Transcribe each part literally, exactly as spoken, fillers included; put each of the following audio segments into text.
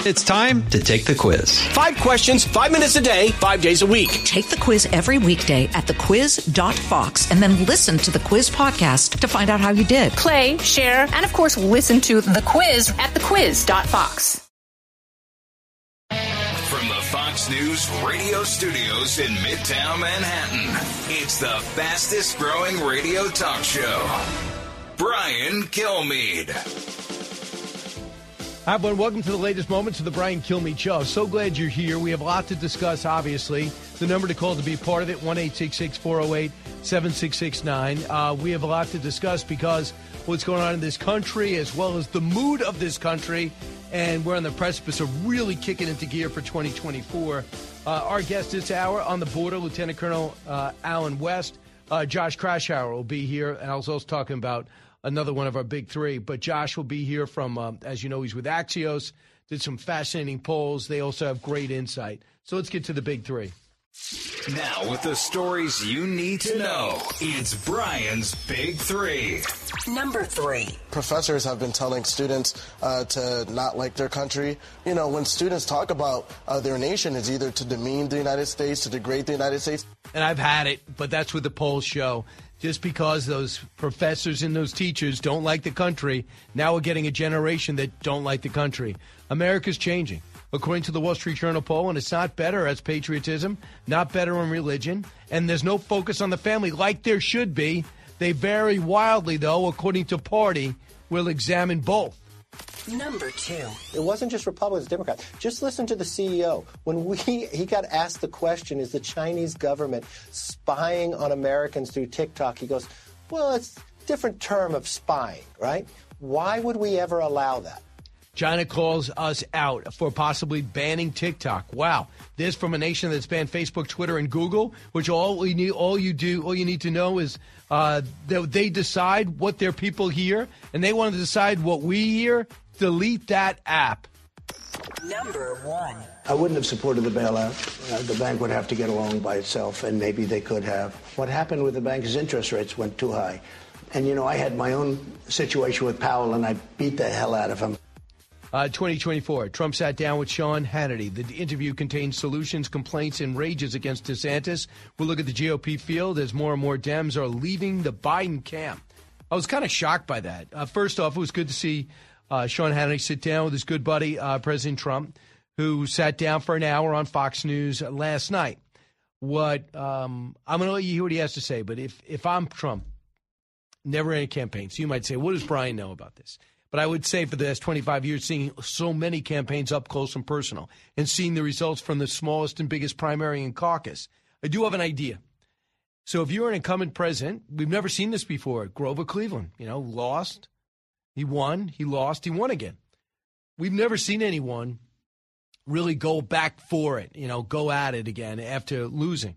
It's time to take the quiz. Five questions, five minutes a day, five days a week. Take the quiz every weekday at the quiz dot fox and then listen to the quiz podcast to find out how you did. Play, share, and of course, listen to the quiz at the quiz dot fox. From the Fox News radio studios in Midtown Manhattan, it's the fastest growing radio talk show. Brian Kilmeade. Hi, everyone. Welcome to the latest moments of the Brian Kilmeade Show. So glad you're here. We have a lot to discuss, obviously. The number to call to be part of it, one eight six six, four oh eight, seven six six nine. Uh, we have a lot to discuss because what's going on in this country as well as the mood of this country. And we're on the precipice of really kicking into gear for twenty twenty-four. Uh, our guest this hour on the border, Lieutenant Colonel uh, Allen West. Uh, Josh Kraushaar will be here. And I was also talking about another one of our big three. But Josh will be here from, um, as you know, he's with Axios, did some fascinating polls. They also have great insight. So let's get to the big three. Now with the stories you need to know, it's Brian's Big Three. Number three. Professors have been telling students uh, to not like their country. You know, when students talk about uh, their nation, it's either to demean the United States, to degrade the United States. And I've had it, but that's what the polls show. Just because those professors and those teachers don't like the country, now we're getting a generation that don't like the country. America's changing. According to the Wall Street Journal poll, and it's not better as patriotism, not better on religion, and there's no focus on the family like there should be. They vary wildly, though, according to party. We'll examine both. Number two. It wasn't just Republicans, Democrats. Just listen to the C E O. When we he got asked the question, is the Chinese government spying on Americans through TikTok? He goes, well, it's a different term of spying, right? Why would we ever allow that? China calls us out for possibly banning TikTok. Wow. This from a nation that's banned Facebook, Twitter, and Google, which all we need, all you do, all you need to know is uh, that they decide what their people hear, and they want to decide what we hear. Delete that app. Number one. I wouldn't have supported the bailout. Uh, the bank would have to get along by itself, and maybe they could have. What happened with the bank is interest rates went too high. And, you know, I had my own situation with Powell, and I beat the hell out of him. Uh, twenty twenty-four, Trump sat down with Sean Hannity. The interview contains solutions, complaints, and rages against DeSantis. We'll look at the G O P field as more and more Dems are leaving the Biden camp. I was kind of shocked by that. Uh, first off, it was good to see uh, Sean Hannity sit down with his good buddy, uh, President Trump, who sat down for an hour on Fox News last night. What um, I'm going to let you hear what he has to say, but if, if I'm Trump, never ran a campaign. So you might say, what does Brian know about this? But I would say for the last twenty-five years, seeing so many campaigns up close and personal and seeing the results from the smallest and biggest primary and caucus, I do have an idea. So if you're an incumbent president, we've never seen this before. Grover Cleveland, you know, lost. He won. He lost. He won again. We've never seen anyone really go back for it, you know, go at it again after losing.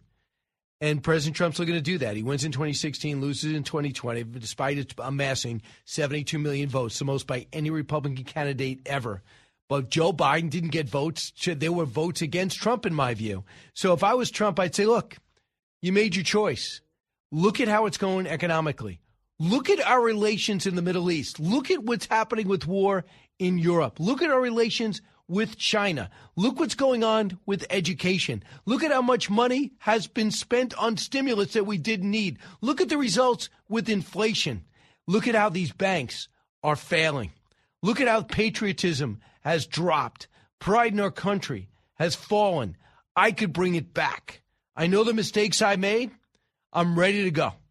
And President Trump's looking to do that. He wins in twenty sixteen, loses in twenty twenty, despite amassing seventy-two million votes, the most by any Republican candidate ever. But Joe Biden didn't get votes. There were votes against Trump, in my view. So if I was Trump, I'd say, look, you made your choice. Look at how it's going economically. Look at our relations in the Middle East. Look at what's happening with war in Europe. Look at our relations with China. Look what's going on with education. Look at how much money has been spent on stimulus that we didn't need. Look at the results with inflation. Look at how these banks are failing. Look at how patriotism has dropped. Pride in our country has fallen. I could bring it back. I know the mistakes I made. I'm ready to go.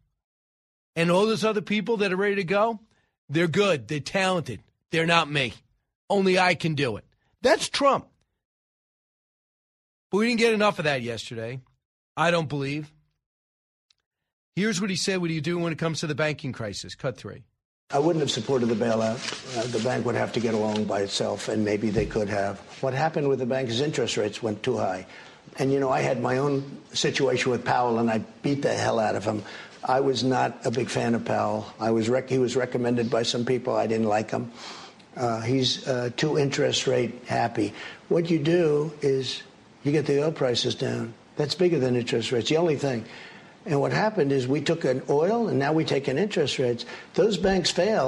And all those other people that are ready to go, they're good. They're talented. They're not me. Only I can do it. That's Trump. But we didn't get enough of that yesterday. I don't believe. Here's what he said, what do you do when it comes to the banking crisis? Cut three. I wouldn't have supported the bailout. Uh, the bank would have to get along by itself, and maybe they could have. What happened with the bank is interest rates went too high. And, you know, I had my own situation with Powell, and I beat the hell out of him. I was not a big fan of Powell. I was rec- he was recommended by some people. I didn't like him. Uh, he's uh, too interest rate happy. What you do is you get the oil prices down. That's bigger than interest rates, the only thing. And what happened is we took an oil, and now we take an interest rates. Those banks failed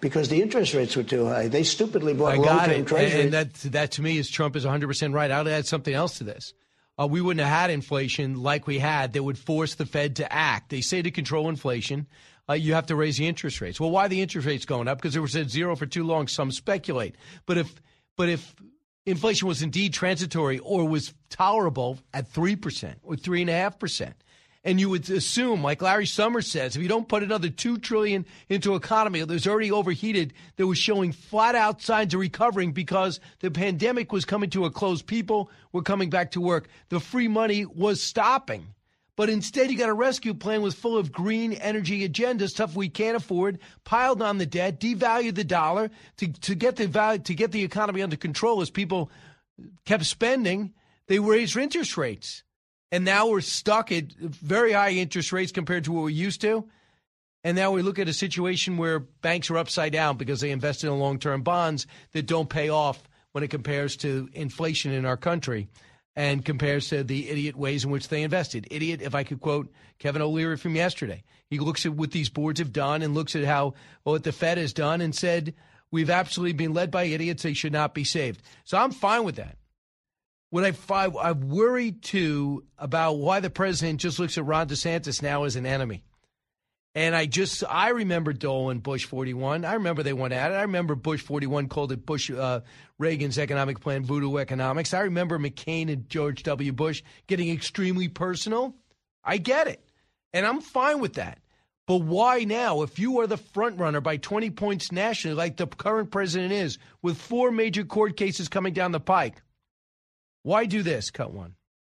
because the interest rates were too high. They stupidly bought I got long-term it. treasuries. And that, that to me is Trump is one hundred percent right. I'll add something else to this. Uh, we wouldn't have had inflation like we had that would force the Fed to act. They say to control inflation, uh, you have to raise the interest rates. Well, why are the interest rates going up? Because it was at zero for too long. Some speculate. But if but if inflation was indeed transitory or was tolerable at three percent or three point five percent, and you would assume, like Larry Summers says, if you don't put another two trillion dollars into economy that was already overheated, that was showing flat out signs of recovering because the pandemic was coming to a close, people were coming back to work, the free money was stopping. But instead, you got a rescue plan was full of green energy agenda, stuff we can't afford, piled on the debt, devalued the dollar to, to get the value, to get the economy under control as people kept spending. They raised interest rates. And now we're stuck at very high interest rates compared to what we used to. And now we look at a situation where banks are upside down because they invested in long-term bonds that don't pay off when it compares to inflation in our country and compares to the idiot ways in which they invested. Idiot, if I could quote Kevin O'Leary from yesterday. He looks at what these boards have done and looks at how well, what the Fed has done and said, we've absolutely been led by idiots. They should not be saved. So I'm fine with that. What I find, I worry, too, about why the president just looks at Ron DeSantis now as an enemy. And I just, I remember Dole and Bush forty-one. I remember they went at it. I remember Bush forty-one called it Bush, uh, Reagan's economic plan, voodoo economics. I remember McCain and George W. Bush getting extremely personal. I get it. And I'm fine with that. But why now, if you are the front runner by twenty points nationally, like the current president is, with four major court cases coming down the pike, why do this? Cut one.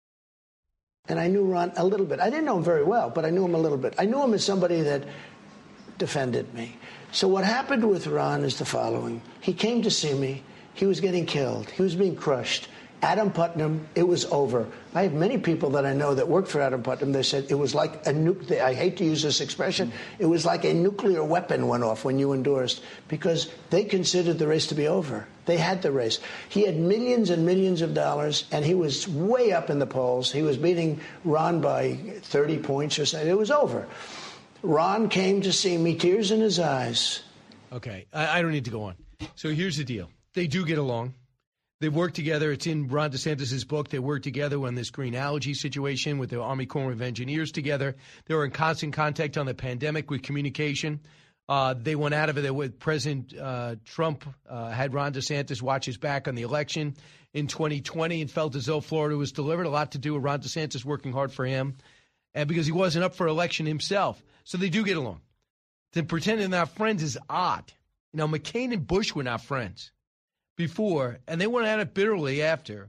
And I knew Ron a little bit. I didn't know him very well, but I knew him a little bit. I knew him as somebody that defended me. So what happened with Ron is the following. He came to see me. He was getting killed. He was being crushed. Adam Putnam, it was over. I have many people that I know that worked for Adam Putnam. They said it was like a nuke. I hate to use this expression. It was like a nuclear weapon went off when you endorsed, because they considered the race to be over. They had the race. He had millions and millions of dollars, and he was way up in the polls. He was beating Ron by thirty points or something. It was over. Ron came to see me, tears in his eyes. Okay, I, I don't need to go on. So here's the deal. They do get along. They work together. It's in Ron DeSantis' book. They work together on this green algae situation with the Army Corps of Engineers together. They were in constant contact on the pandemic with communication. Uh, they went out of it with President uh, Trump uh, had Ron DeSantis watch his back on the election in twenty twenty and felt as though Florida was delivered. A lot to do with Ron DeSantis working hard for him, and because he wasn't up for election himself. So they do get along. To pretend they're not friends is odd. You know, McCain and Bush were not friends before, and they went at it bitterly after.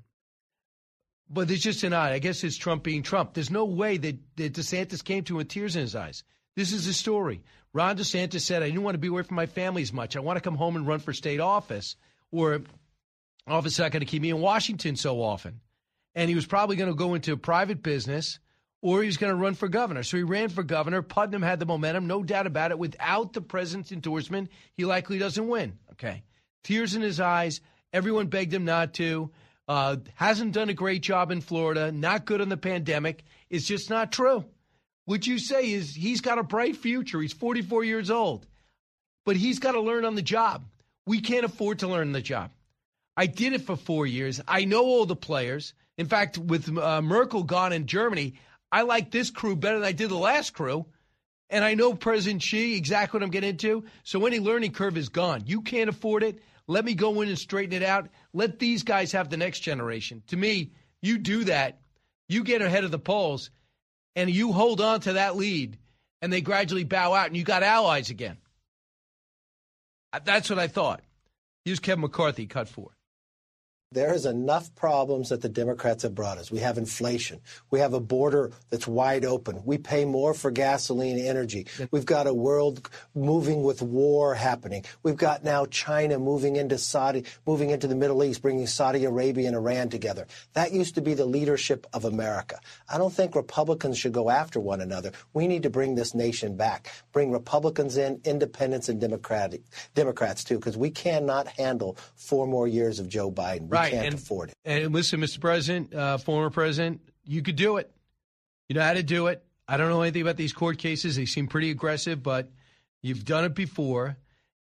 But it's just an odd. I guess it's Trump being Trump. There's no way that, that DeSantis came to him with tears in his eyes. This is the story. Ron DeSantis said, I didn't want to be away from my family as much. I want to come home and run for state office, or office not going to keep me in Washington so often. And he was probably going to go into private business, or he was going to run for governor. So he ran for governor. Putnam had the momentum, no doubt about it. Without the president's endorsement, he likely doesn't win. Okay. Tears in his eyes. Everyone begged him not to. Uh, hasn't done a great job in Florida. Not good on the pandemic. It's just not true. What you say is he's got a bright future. He's forty-four years old. But he's got to learn on the job. We can't afford to learn on the job. I did it for four years. I know all the players. In fact, with uh, Merkel gone in Germany, I like this crew better than I did the last crew. And I know President Xi, exactly what I'm getting into. So any learning curve is gone. You can't afford it. Let me go in and straighten it out. Let these guys have the next generation. To me, you do that. You get ahead of the polls, and you hold on to that lead, and they gradually bow out, and you got allies again. That's what I thought. Here's Kevin McCarthy, cut four. There is enough problems that the Democrats have brought us. We have inflation. We have a border that's wide open. We pay more for gasoline and energy. We've got a world moving with war happening. We've got now China moving into Saudi, moving into the Middle East, bringing Saudi Arabia and Iran together. That used to be the leadership of America. I don't think Republicans should go after one another. We need to bring this nation back. Bring Republicans in, independents and Democratic, Democrats too, because we cannot handle four more years of Joe Biden. We Right. can't and, afford it. And listen, Mister President, uh, former president, you could do it. You know how to do it. I don't know anything about these court cases. They seem pretty aggressive, but you've done it before.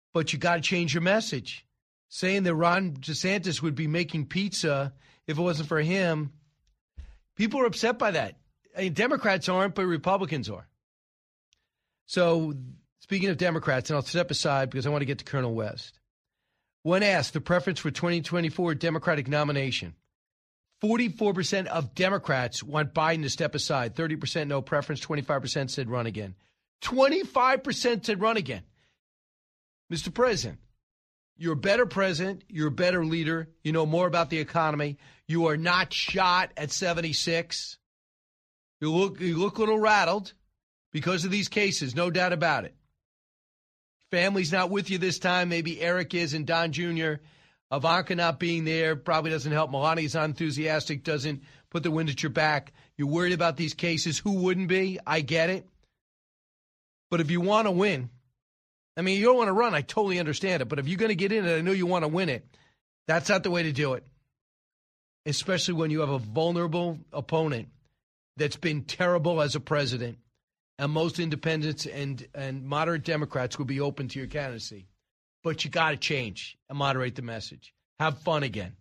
but you got to change your message. Saying that Ron DeSantis would be making pizza if it wasn't for him, people are upset by that. I mean, Democrats aren't, but Republicans are. So, speaking of Democrats, and I'll step aside because I want to get to Colonel West. When asked the preference for twenty twenty-four Democratic nomination, forty-four percent of Democrats want Biden to step aside. thirty percent no preference. twenty-five percent said run again. twenty-five percent said run again. Mister President, you're a better president. You're a better leader. You know more about the economy. You are not shot at seventy-six. You look, you look a little rattled because of these cases, no doubt about it. Family's not with you this time. Maybe Eric is and Don Junior Ivanka not being there probably doesn't help. Melania's unenthusiastic, doesn't put the wind at your back. You're worried about these cases. Who wouldn't be? I get it. But if you want to win, I mean, you don't want to run. I totally understand it. But if you're going to get in it, I know you want to win it. That's not the way to do it, especially when you have a vulnerable opponent that's been terrible as a president. And most independents and, and moderate Democrats will be open to your candidacy. But you got to change and moderate the message. Have fun again.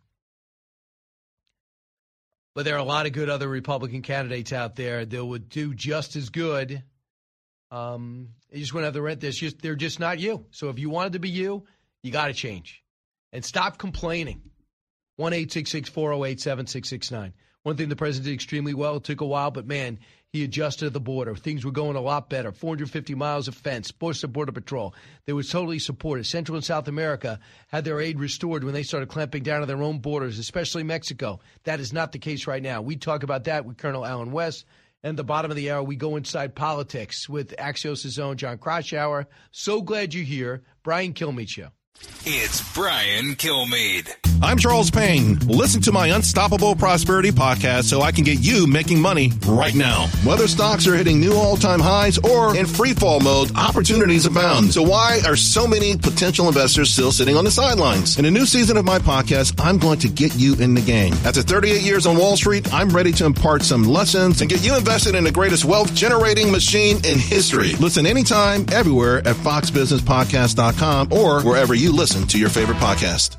But there are a lot of good other Republican candidates out there that would do just as good. Um, you just wouldn't have the rent. They're just, they're just not you. So if you wanted to be you, you got to change. And stop complaining. one eight six six, four oh eight, seven six six nine. One thing the president did extremely well, it took a while, but, man, he adjusted the border. Things were going a lot better. four hundred fifty miles of fence, Border Border Patrol. They were totally supported. Central and South America had their aid restored when they started clamping down on their own borders, especially Mexico. That is not the case right now. We talk about that with Colonel Allen West. And at the bottom of the hour, we go inside politics with Axios' own John Kroshauer. So glad you're here. Brian Kilmeade Show. It's Brian Kilmeade. I'm Charles Payne. Listen to my Unstoppable Prosperity podcast so I can get you making money right now. Whether stocks are hitting new all-time highs or in free fall mode, opportunities abound. So why are so many potential investors still sitting on the sidelines? In a new season of my podcast, I'm going to get you in the game. After thirty-eight years on Wall Street, I'm ready to impart some lessons and get you invested in the greatest wealth-generating machine in history. Listen anytime, everywhere at fox business podcast dot com or wherever you listen to your favorite podcast.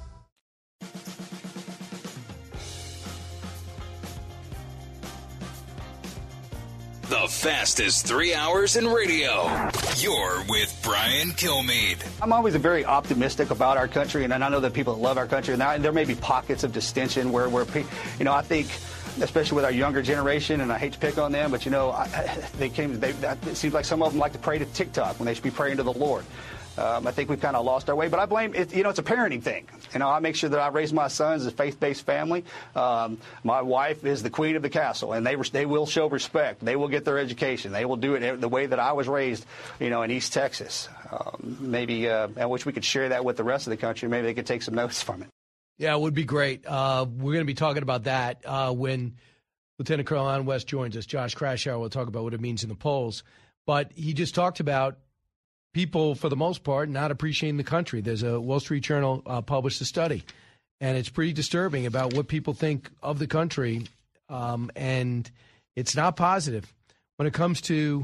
The fastest three hours in radio. You're with Brian Kilmeade. I'm always very optimistic about our country, and I know that people love our country, and, and there may be pockets of distension where, where, you know, I think, especially with our younger generation, and I hate to pick on them, but, you know, I, they came. They, it seems like some of them like to pray to TikTok when they should be praying to the Lord. Um, I think we've kind of lost our way, but I blame it. You know, it's a parenting thing. You know, I make sure that I raise my sons as a faith-based family. Um, my wife is the queen of the castle, and they they will show respect. They will get their education. They will do it the way that I was raised, you know, in East Texas. Um, maybe uh, I wish we could share that with the rest of the country. Maybe they could take some notes from it. Yeah, it would be great. Uh, we're going to be talking about that uh, when Lieutenant Colonel Allen West joins us. Josh Kroshauer will talk about what it means in the polls. But he just talked about people, for the most part, not appreciating the country. There's a Wall Street Journal uh, published a study, and it's pretty disturbing about what people think of the country, um, and it's not positive. When it comes to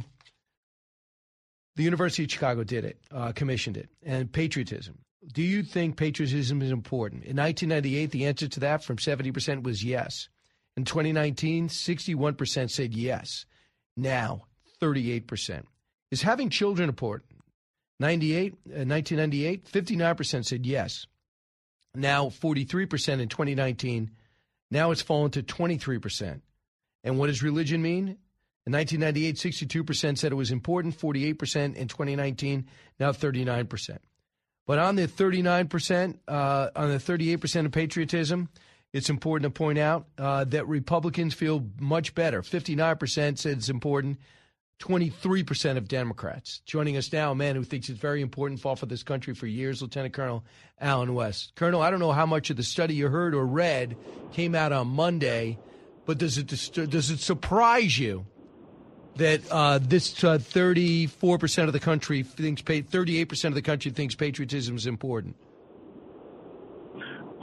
the University of Chicago did it, uh, commissioned it, and patriotism. Do you think patriotism is important? In nineteen ninety-eight, the answer to that from seventy percent was yes. In twenty nineteen, sixty-one percent said yes. Now, thirty-eight percent. Is having children important? ninety-eight, uh, nineteen ninety-eight, fifty-nine percent said yes. Now forty-three percent in twenty nineteen. Now it's fallen to twenty-three percent. And what does religion mean? In nineteen ninety-eight, sixty-two percent said it was important, forty-eight percent in twenty nineteen, now thirty-nine percent. But on the thirty-nine percent, uh, on the thirty-eight percent of patriotism, it's important to point out uh, that Republicans feel much better. fifty-nine percent said it's important. twenty-three percent of Democrats. Joining us now, a man who thinks it's very important, fought for this country for years, Lieutenant Colonel Allen West. Colonel, I don't know how much of the study you heard or read came out on Monday, but does it does it surprise you that uh, this uh, thirty-four percent of the country thinks, thirty-eight percent of the country thinks patriotism is important?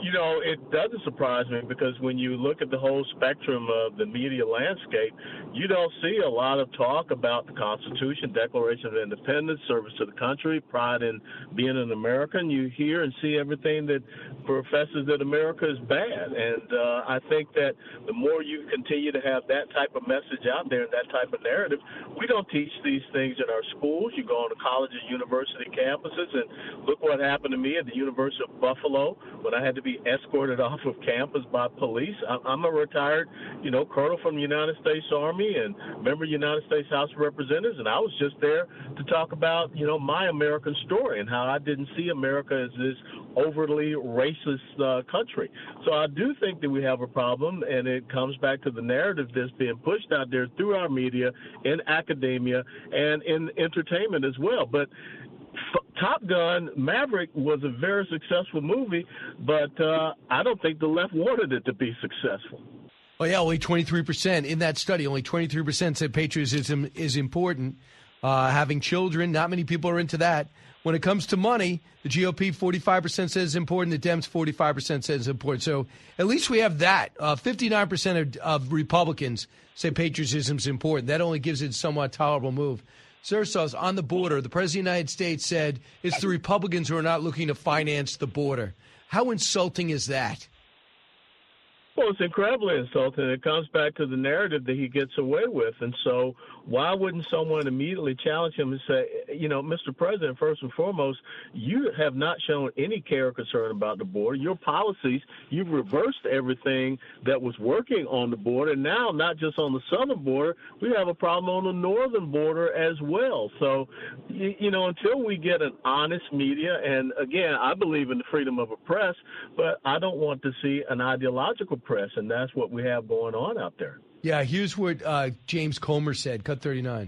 You know, it doesn't surprise me because when you look at the whole spectrum of the media landscape, you don't see a lot of talk about the Constitution, Declaration of Independence, service to the country, pride in being an American. You hear and see everything that professes that America is bad. And uh, I think that the more you continue to have that type of message out there and that type of narrative, we don't teach these things in our schools. You go on to college and university campuses, and look what happened to me at the University of Buffalo when I had to be escorted off of campus by police. I'm a retired, you know, colonel from the United States Army and member of the United States House of Representatives, and I was just there to talk about, you know, my American story and how I didn't see America as this overly racist uh, country. So I do think that we have a problem, and it comes back to the narrative that's being pushed out there through our media, in academia, and in entertainment as well. But Top Gun Maverick was a very successful movie, but uh, I don't think the left wanted it to be successful. Oh, yeah, only twenty-three percent in that study. Only twenty-three percent said patriotism is important. Uh, having children, not many people are into that. When it comes to money, the G O P forty-five percent says it's important. The Dems forty-five percent says it's important. So at least we have that. Uh, fifty-nine percent of, of Republicans say patriotism is important. That only gives it a somewhat tolerable move. Sirsos, on the border, the President of the United States said it's the Republicans who are not looking to finance the border. How insulting is that? Well, it's incredibly insulting. It comes back to the narrative that he gets away with. And so why wouldn't someone immediately challenge him and say, you know, Mister President, first and foremost, you have not shown any care or concern about the border. Your policies, you've reversed everything that was working on the border. And now, not just on the southern border, we have a problem on the northern border as well. So, you, you know, until we get an honest media, and again, I believe in the freedom of a press, but I don't want to see an ideological press, and that's what we have going on out there. Yeah, here's what uh, James Comer said, cut thirty-nine.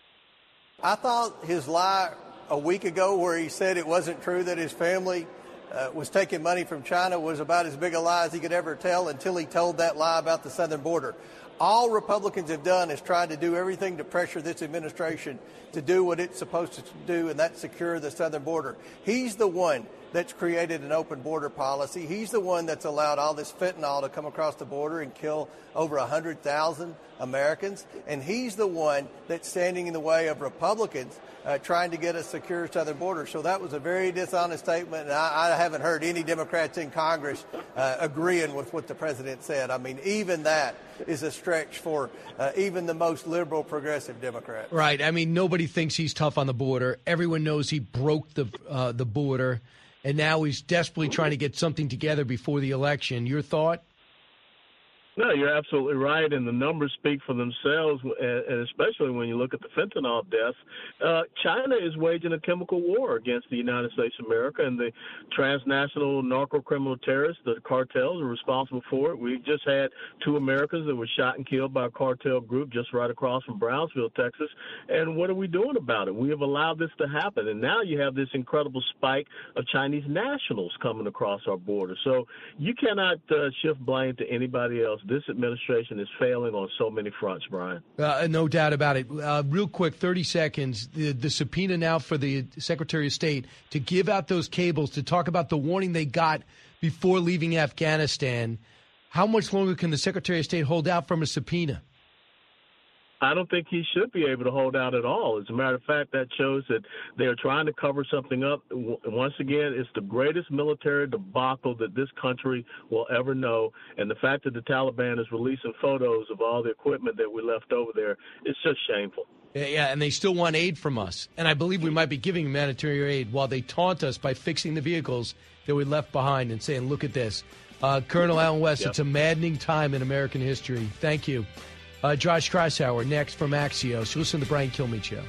I thought his lie a week ago where he said it wasn't true that his family uh, was taking money from China was about as big a lie as he could ever tell until he told that lie about the southern border. All Republicans have done is tried to do everything to pressure this administration to do what it's supposed to do, and that's secure the southern border. He's the one that's created an open border policy. He's the one that's allowed all this fentanyl to come across the border and kill over one hundred thousand Americans. And he's the one that's standing in the way of Republicans uh, trying to get a secure southern border. So that was a very dishonest statement, and I, I haven't heard any Democrats in Congress uh, agreeing with what the president said. I mean, even that is a stretch for uh, even the most liberal progressive Democrat. Right. I mean, nobody thinks he's tough on the border. Everyone knows he broke the uh, the border. And now he's desperately trying to get something together before the election. Your thought? No, you're absolutely right, and the numbers speak for themselves, and especially when you look at the fentanyl deaths. Uh, China is waging a chemical war against the United States of America, and the transnational narco-criminal terrorists, the cartels, are responsible for it. We just had two Americans that were shot and killed by a cartel group just right across from Brownsville, Texas, and what are we doing about it? We have allowed this to happen, and now you have this incredible spike of Chinese nationals coming across our border. So you cannot uh, shift blame to anybody else. This administration is failing on so many fronts, Brian. Uh, no doubt about it. Uh, real quick, thirty seconds. The, the subpoena now for the Secretary of State to give out those cables to talk about the warning they got before leaving Afghanistan. How much longer can the Secretary of State hold out from a subpoena? I don't think he should be able to hold out at all. As a matter of fact, that shows that they're trying to cover something up. Once again, it's the greatest military debacle that this country will ever know. And the fact that the Taliban is releasing photos of all the equipment that we left over there, it's just shameful. Yeah, and they still want aid from us. And I believe we might be giving humanitarian aid while they taunt us by fixing the vehicles that we left behind and saying, look at this. Uh, Colonel Allen West, yep. It's a maddening time in American history. Thank you. Uh, Josh Kreisauer next from Axios. You listen to the Brian Kilmeade Show.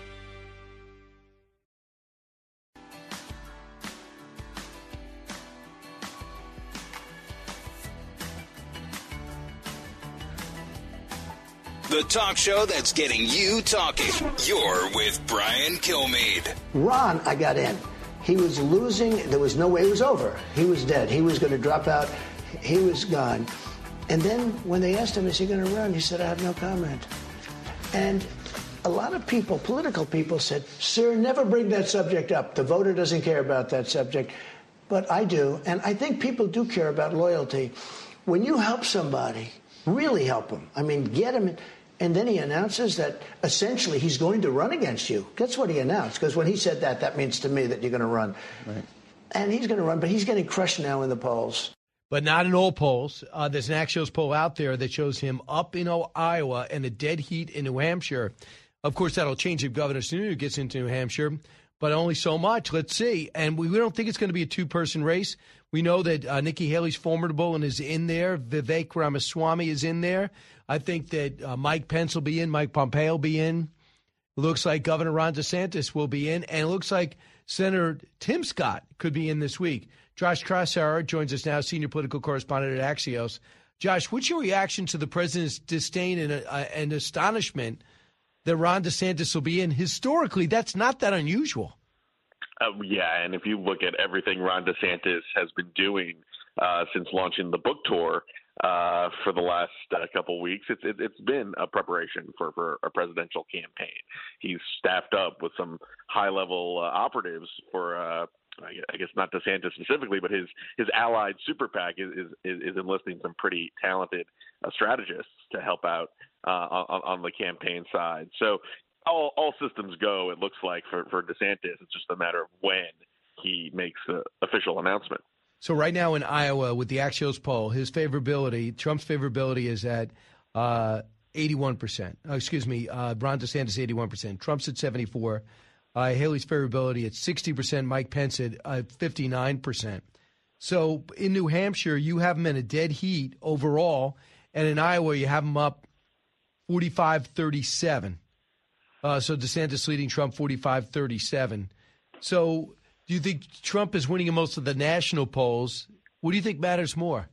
The talk show that's getting you talking. You're with Brian Kilmeade. Ron, I got in. He was losing. There was no way it was over. He was dead. He was going to drop out. He was gone. And then when they asked him, is he going to run? He said, I have no comment. And a lot of people, political people, said, sir, never bring that subject up. The voter doesn't care about that subject. but I do. And I think people do care about loyalty. When you help somebody, really help them, I mean, get them, and then he announces that essentially he's going to run against you. That's what he announced, because when he said that, that means to me that you're going to run. Right. And he's going to run, but he's getting crushed now in the polls. But not in all polls. Uh, there's an Axios poll out there that shows him up in Iowa and a dead heat in New Hampshire. Of course, that'll change if Governor Sununu gets into New Hampshire, but only so much. Let's see. And we, we don't think it's going to be a two-person race. We know that uh, Nikki Haley's formidable and is in there. Vivek Ramaswamy is in there. I think that uh, Mike Pence will be in. Mike Pompeo will be in. It looks like Governor Ron DeSantis will be in. And it looks like Senator Tim Scott could be in this week. Josh Kraushaar joins us now, senior political correspondent at Axios. Josh, what's your reaction to the president's disdain and, uh, and astonishment that Ron DeSantis will be in? Historically, that's not that unusual. Uh, yeah, and if you look at everything Ron DeSantis has been doing uh, since launching the book tour uh, for the last uh, couple of weeks, it's it, it's been a preparation for, for a presidential campaign. He's staffed up with some high-level uh, operatives for uh, I guess not DeSantis specifically, but his his allied super PAC is is, is enlisting some pretty talented uh, strategists to help out uh, on, on the campaign side. So all, all systems go, it looks like, for, for DeSantis. It's just a matter of when he makes the official announcement. So right now in Iowa, with the Axios poll, his favorability, Trump's favorability is at uh, eighty-one percent. Oh, excuse me, uh, Ron DeSantis eighty-one percent. Trump's at seventy-four. Uh, Haley's favorability at sixty percent, Mike Pence at uh, fifty-nine percent. So in New Hampshire, you have him in a dead heat overall, and in Iowa, you have him up forty-five thirty-seven. Uh, so DeSantis leading Trump forty-five thirty-seven. So do you think Trump is winning in most of the national polls? What do you think matters more?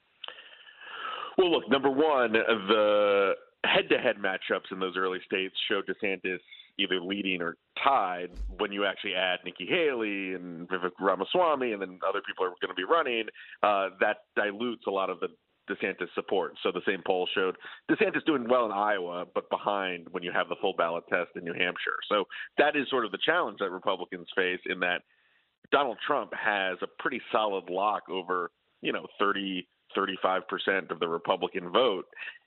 Well, look, number one, the head-to-head matchups in those early states show DeSantis either leading or tied. When you actually add Nikki Haley and Vivek Ramaswamy and then other people are going to be running, uh, that dilutes a lot of the DeSantis support. So the same poll showed DeSantis doing well in Iowa, but behind when you have the full ballot test in New Hampshire. So that is sort of the challenge that Republicans face, in that Donald Trump has a pretty solid lock over, you know, thirty, thirty-five percent of the Republican vote.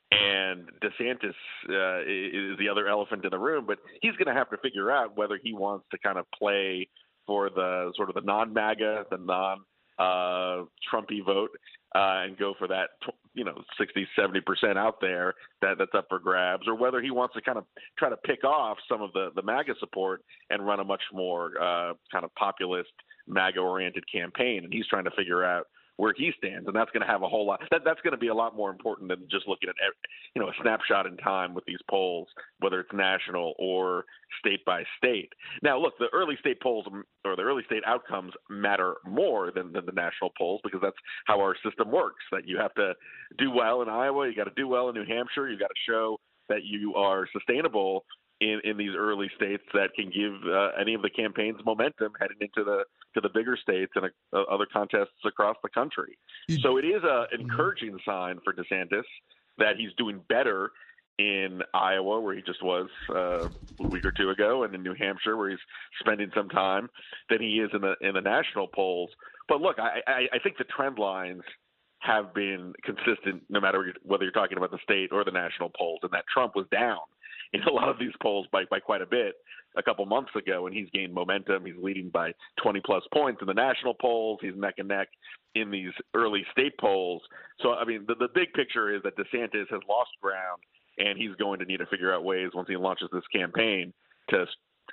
And DeSantis uh, is the other elephant in the room, but he's going to have to figure out whether he wants to kind of play for the sort of the non-MAGA, the non-Trumpy uh, vote, uh, and go for that, you know, sixty, seventy percent out there that, that's up for grabs, or whether he wants to kind of try to pick off some of the, the MAGA support and run a much more uh, kind of populist, MAGA-oriented campaign. And he's trying to figure out where he stands, and that's going to have a whole lot. That, that's going to be a lot more important than just looking at, you know, a snapshot in time with these polls, whether it's national or state by state. Now, look, the early state polls or the early state outcomes matter more than, than the national polls, because that's how our system works. That you have to do well in Iowa, you got to do well in New Hampshire, you got to show that you are sustainable in, in these early states that can give uh, any of the campaigns momentum heading into the to the bigger states and uh, other contests across the country. So it is a, an encouraging sign for DeSantis that he's doing better in Iowa, where he just was uh, a week or two ago, and in New Hampshire, where he's spending some time, than he is in the in the national polls. But look, I, I, I think the trend lines have been consistent no matter whether you're talking about the state or the national polls, and that Trump was down in a lot of these polls by, by quite a bit a couple months ago, and he's gained momentum. He's leading by twenty plus points in the national polls. He's neck and neck in these early state polls. So, I mean, the, the big picture is that DeSantis has lost ground, and he's going to need to figure out ways once he launches this campaign to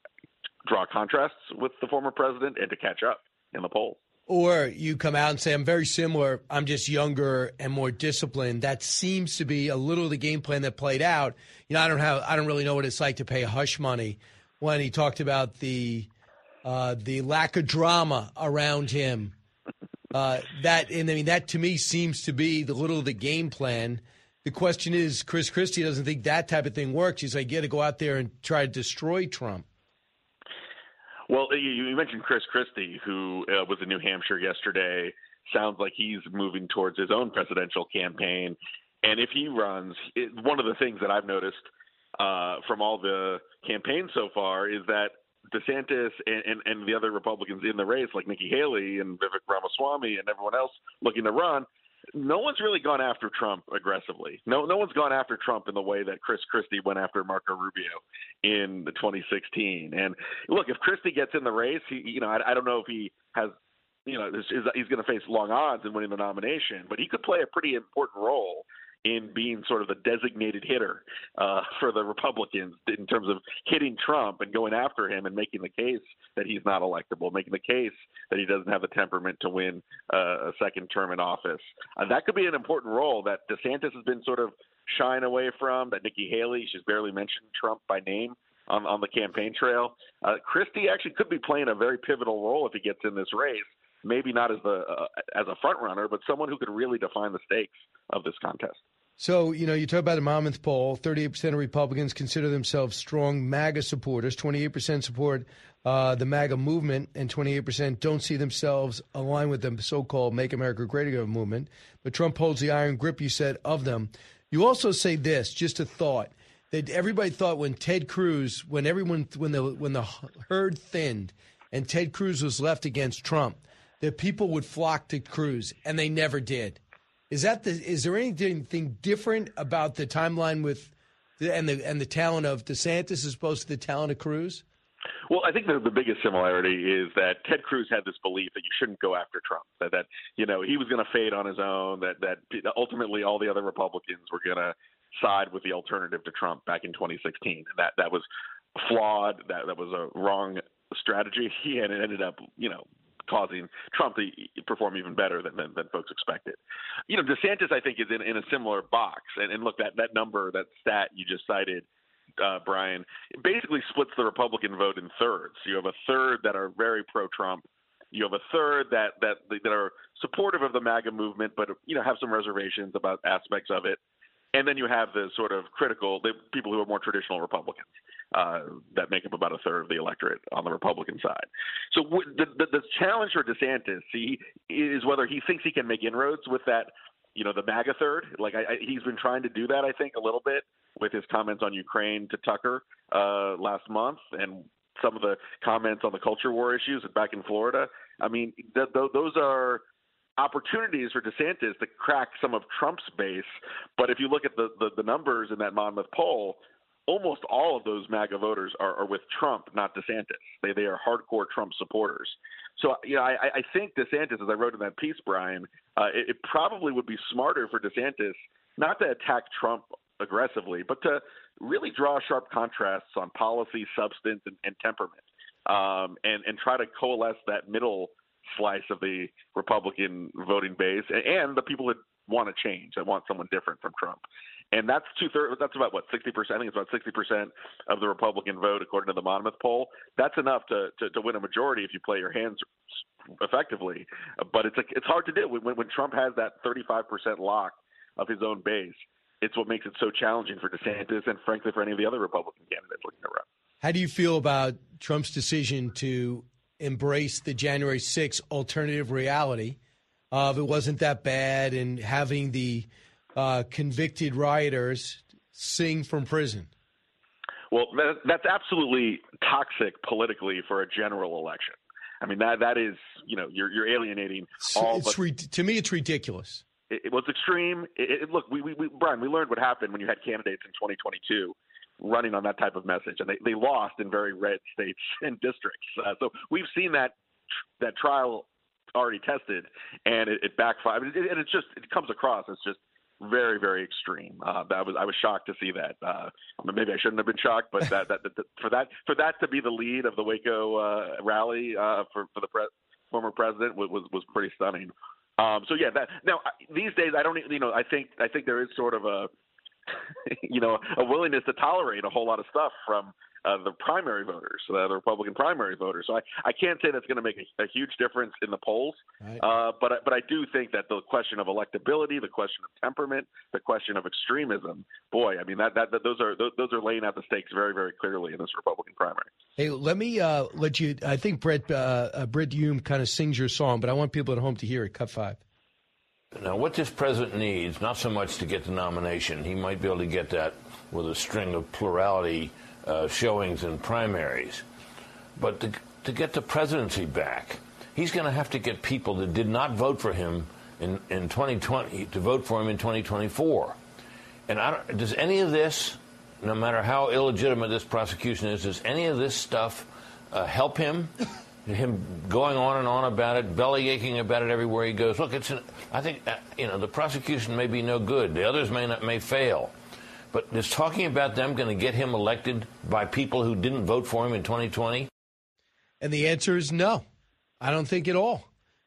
draw contrasts with the former president and to catch up in the polls. Or you come out and say, I'm very similar, I'm just younger and more disciplined. That seems to be a little of the game plan that played out. You know, I don't have, I don't really know what it's like to pay hush money. When he talked about the uh, the lack of drama around him, uh, that and I mean that to me seems to be the little of the game plan. The question is, Chris Christie doesn't think that type of thing works. He's like, you got to go out there and try to destroy Trump. Well, you mentioned Chris Christie, who uh, was in New Hampshire yesterday. Sounds like he's moving towards his own presidential campaign. And if he runs, it, one of the things that I've noticed uh, from all the campaigns so far is that DeSantis and, and, and the other Republicans in the race, like Nikki Haley and Vivek Ramaswamy and everyone else looking to run, no one's really gone after Trump aggressively. No, no one's gone after Trump in the way that Chris Christie went after Marco Rubio in twenty sixteen. And look, if Christie gets in the race, he, you know, I, I don't know if he has, you know, is, is, he's going to face long odds in winning the nomination, but he could play a pretty important role in being sort of the designated hitter uh, for the Republicans in terms of hitting Trump and going after him and making the case that he's not electable, making the case that he doesn't have the temperament to win uh, a second term in office. Uh, that could be an important role that DeSantis has been sort of shying away from, that Nikki Haley, she's barely mentioned Trump by name on, on the campaign trail. Uh, Christie actually could be playing a very pivotal role if he gets in this race. Maybe not as the uh, as a front runner, but someone who could really define the stakes of this contest. So, you know, you talk about the Monmouth poll, thirty-eight percent of Republicans consider themselves strong MAGA supporters, twenty-eight percent support uh, the MAGA movement, and twenty-eight percent don't see themselves aligned with the so-called Make America Great Again movement. But Trump holds the iron grip, you said, of them. You also say this, just a thought, that everybody thought when Ted Cruz, when everyone, when the when the herd thinned and Ted Cruz was left against Trump, that people would flock to Cruz, and they never did. Is that the? Is there anything different about the timeline with the, and the and the talent of DeSantis as opposed to the talent of Cruz? Well, I think the, the biggest similarity is that Ted Cruz had this belief that you shouldn't go after Trump, that, that you know he was going to fade on his own, that that ultimately all the other Republicans were going to side with the alternative to Trump back in twenty sixteen, and that that was flawed. That that was a wrong strategy, and it ended up, you know, causing Trump to perform even better than, than, than folks expected. You know, DeSantis, I think, is in, in a similar box. And, and look, that, that number, that stat you just cited, uh, Brian, it basically splits the Republican vote in thirds. You have a third that are very pro-Trump. You have a third that, that, that are supportive of the MAGA movement, but, you know, have some reservations about aspects of it. And then you have the sort of critical, the people who are more traditional Republicans uh, that make up about a third of the electorate on the Republican side. So w- the, the, the challenge for DeSantis see, is whether he thinks he can make inroads with that, you know, the MAGA third. Like I, I, he's been trying to do that, I think, a little bit with his comments on Ukraine to Tucker uh, last month and some of the comments on the culture war issues back in Florida. I mean, th- th- those are opportunities for DeSantis to crack some of Trump's base. But if you look at the, the, the numbers in that Monmouth poll, almost all of those MAGA voters are, are with Trump, not DeSantis. They they are hardcore Trump supporters. So, you know, I, I think DeSantis, as I wrote in that piece, Brian, uh, it, it probably would be smarter for DeSantis not to attack Trump aggressively, but to really draw sharp contrasts on policy, substance, and, and temperament, um, and, and try to coalesce that middle slice of the Republican voting base and, and the people that want to change, that want someone different from Trump. And that's two thirds. That's about what sixty percent. I think it's about sixty percent of the Republican vote, according to the Monmouth poll. That's enough to, to, to win a majority if you play your hands effectively. But it's a, it's hard to do when, when Trump has that thirty-five percent lock of his own base. It's what makes it so challenging for DeSantis and, frankly, for any of the other Republican candidates looking to run. How do you feel about Trump's decision to embrace the January sixth alternative reality of it wasn't that bad and having the uh, convicted rioters sing from prison? Well, that, that's absolutely toxic politically for a general election. I mean, that that is, you know, you're you're alienating all. It's but re- to me, it's ridiculous. It, it was extreme. It, it, look, we, we, we, Brian, we learned what happened when you had candidates in twenty twenty-two running on that type of message, and they, they lost in very red states and districts. Uh, so we've seen that that trial already tested, and it, it backfired. And it, it's just it comes across as just very, very extreme. Uh, that was I was shocked to see that. Uh, maybe I shouldn't have been shocked, but that, that, that, that for that for that to be the lead of the Waco uh, rally uh, for for the pre- former president was, was was pretty stunning. Um, so yeah, that now these days I don't you know I think I think there is sort of a you know a willingness to tolerate a whole lot of stuff from uh, the primary voters, uh, the Republican primary voters. So I, I can't say that's going to make a, a huge difference in the polls, right. uh, but but I do think that the question of electability, the question of temperament, the question of extremism, boy, I mean that, that, that those are those, those are laying out the stakes very very clearly in this Republican primary. Hey, let me uh, let you. I think Brett uh, uh, Brett Hume kind of sings your song, but I want people at home to hear it. Cut five. Now, what this president needs, not so much to get the nomination. He might be able to get that with a string of plurality uh, showings in primaries. But to, to get the presidency back, he's going to have to get people that did not vote for him in, in twenty twenty to vote for him in twenty twenty-four. And I don't, does any of this, no matter how illegitimate this prosecution is, does any of this stuff uh, help him? Him going on and on about it, belly aching about it everywhere he goes. Look, it's. An, I think uh, you know the prosecution may be no good. The others may not may fail, but is talking about them going to get him elected by people who didn't vote for him in twenty twenty? And the answer is no. I don't think at all.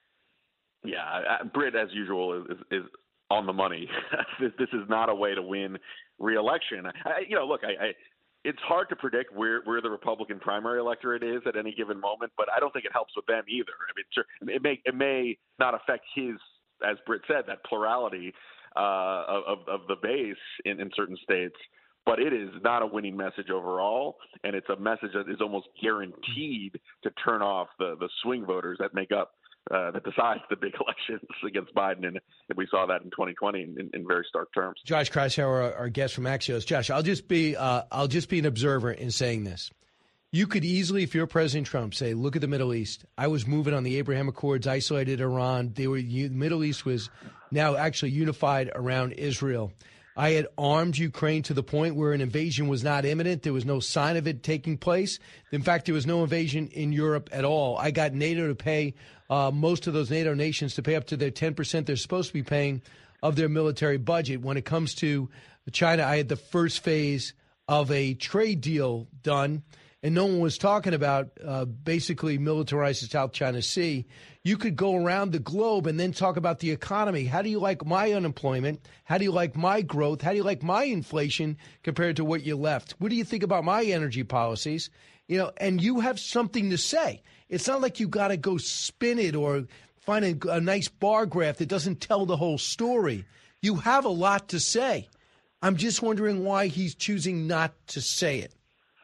Yeah, Britt, as usual, is, is on the money. this, this is not a way to win re-election. I, you know, look, I. I It's hard to predict where, where the Republican primary electorate is at any given moment, but I don't think it helps with them either. I mean, sure, it may it may not affect his, as Britt said, that plurality uh, of of the base in, in certain states, but it is not a winning message overall, and it's a message that is almost guaranteed to turn off the the swing voters that make up. Uh, that decides the big elections against Biden, and, and we saw that in twenty twenty in, in very stark terms. Josh Kreishauer, our, our guest from Axios. Josh, I'll just be uh, I'll just be an observer in saying this. You could easily, if you're President Trump, say, "Look at the Middle East. I was moving on the Abraham Accords, isolated Iran. They were the Middle East was now actually unified around Israel. I had armed Ukraine to the point where an invasion was not imminent. There was no sign of it taking place. In fact, there was no invasion in Europe at all. I got NATO to pay." Uh, most of those NATO nations to pay up to their ten percent they're supposed to be paying of their military budget. When it comes to China, I had the first phase of a trade deal done, and no one was talking about uh, basically militarize the South China Sea. You could go around the globe and then talk about the economy. How do you like my unemployment? How do you like my growth? How do you like my inflation compared to what you left? What do you think about my energy policies? You know, and you have something to say. It's not like you got to go spin it or find a, a nice bar graph that doesn't tell the whole story. You have a lot to say. I'm just wondering why he's choosing not to say it.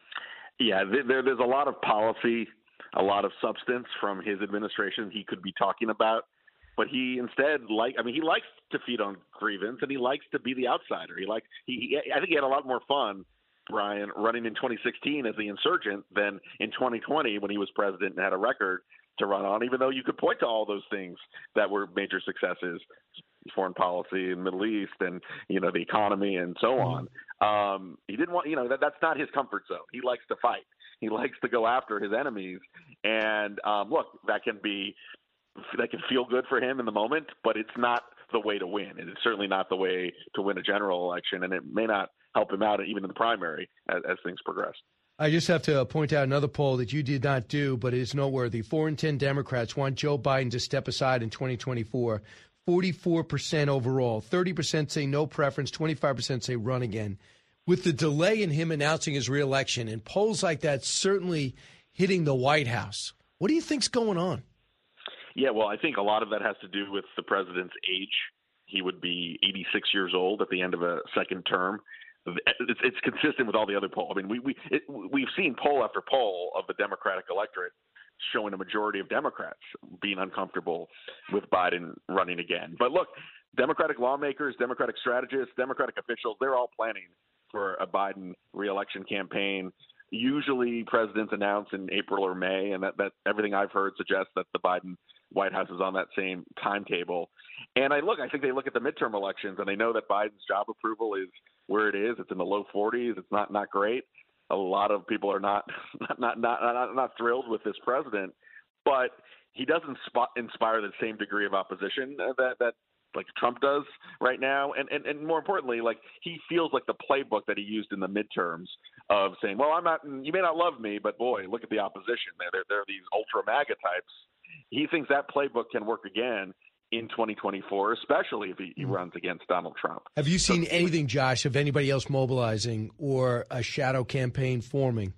Yeah, there, there's a lot of policy, a lot of substance from his administration he could be talking about. But he instead, like, I mean, he likes to feed on grievance, and he likes to be the outsider. He likes, he, I think he had a lot more fun, Brian, running in twenty sixteen as the insurgent than in twenty twenty when he was president and had a record to run on, even though you could point to all those things that were major successes, foreign policy in the Middle East and, you know, the economy and so on. Um, he didn't want, you know, that, that's not his comfort zone. He likes to fight. He likes to go after his enemies. And um, look, that can be, that can feel good for him in the moment, but it's not the way to win. And it's certainly not the way to win a general election. And it may not help him out even in the primary as, as things progress. I just have to point out another poll that you did not do, but it is noteworthy. Four in ten Democrats want Joe Biden to step aside in twenty twenty-four. forty-four percent overall. thirty percent say no preference. twenty-five percent say run again. With the delay in him announcing his reelection and polls like that certainly hitting the White House, what do you think's going on? Yeah, well, I think a lot of that has to do with the president's age. He would be eighty-six years old at the end of a second term. It's, it's consistent with all the other polls. I mean, we, we, it, we've seen poll after poll of the Democratic electorate showing a majority of Democrats being uncomfortable with Biden running again. But look, Democratic lawmakers, Democratic strategists, Democratic officials, they're all planning for a Biden reelection campaign. Usually presidents announce in April or May, and that, that everything I've heard suggests that the Biden White House is on that same timetable. And I look, I think they look at the midterm elections and they know that Biden's job approval is where it is. It's in the low forties. It's not, not great. A lot of people are not, not, not, not, not, not thrilled with this president, but he doesn't spot, inspire the same degree of opposition that, that like Trump does right now. And, and, and more importantly, like he feels like the playbook that he used in the midterms of saying, well, I'm not, you may not love me, but boy, look at the opposition. They're, they're these ultra MAGA types. He thinks that playbook can work again in twenty twenty-four, especially if he, he runs against Donald Trump. Have you seen so, anything, Josh, of anybody else mobilizing or a shadow campaign forming?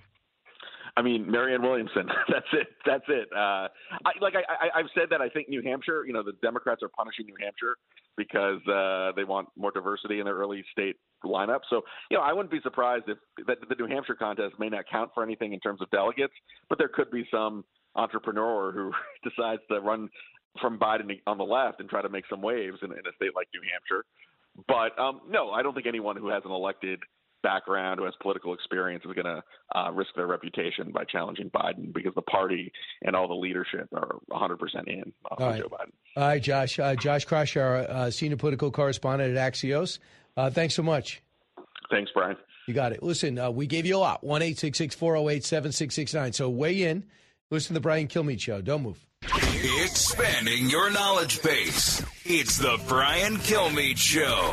I mean, Marianne Williamson. That's it. That's it. Uh, I, like I, I, I've said that I think New Hampshire, you know, the Democrats are punishing New Hampshire because uh, they want more diversity in their early state lineup. So, you know, I wouldn't be surprised if that the New Hampshire contest may not count for anything in terms of delegates, but there could be some entrepreneur who decides to run from Biden on the left and try to make some waves in, in a state like New Hampshire. But um, no, I don't think anyone who has an elected background, who has political experience, is going to uh, risk their reputation by challenging Biden, because the party and all the leadership are one hundred percent in uh, on right. Joe Biden. All right, Josh. Uh, Josh Crush, our uh, senior political correspondent at Axios. Uh, thanks so much. Thanks, Brian. You got it. Listen, uh, we gave you a lot. one eight six six, four oh eight, seven six six nine. So weigh in. Listen to the Brian Kilmeade Show. Don't move. Expanding your knowledge base. It's the Brian Kilmeade Show.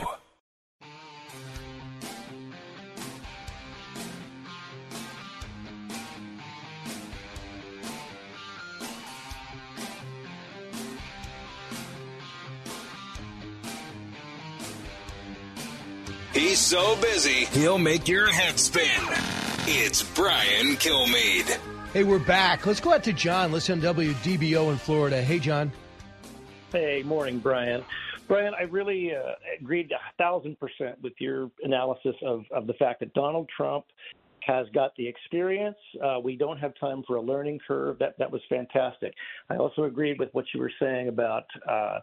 He's so busy, he'll make your head spin. It's Brian Kilmeade. Hey, we're back. Let's go out to John. Listen to W D B O in Florida. Hey, John. Hey, morning, Brian. Brian, I really uh, agreed a thousand percent with your analysis of, of the fact that Donald Trump has got the experience. Uh, we don't have time for a learning curve. That that was fantastic. I also agreed with what you were saying about uh,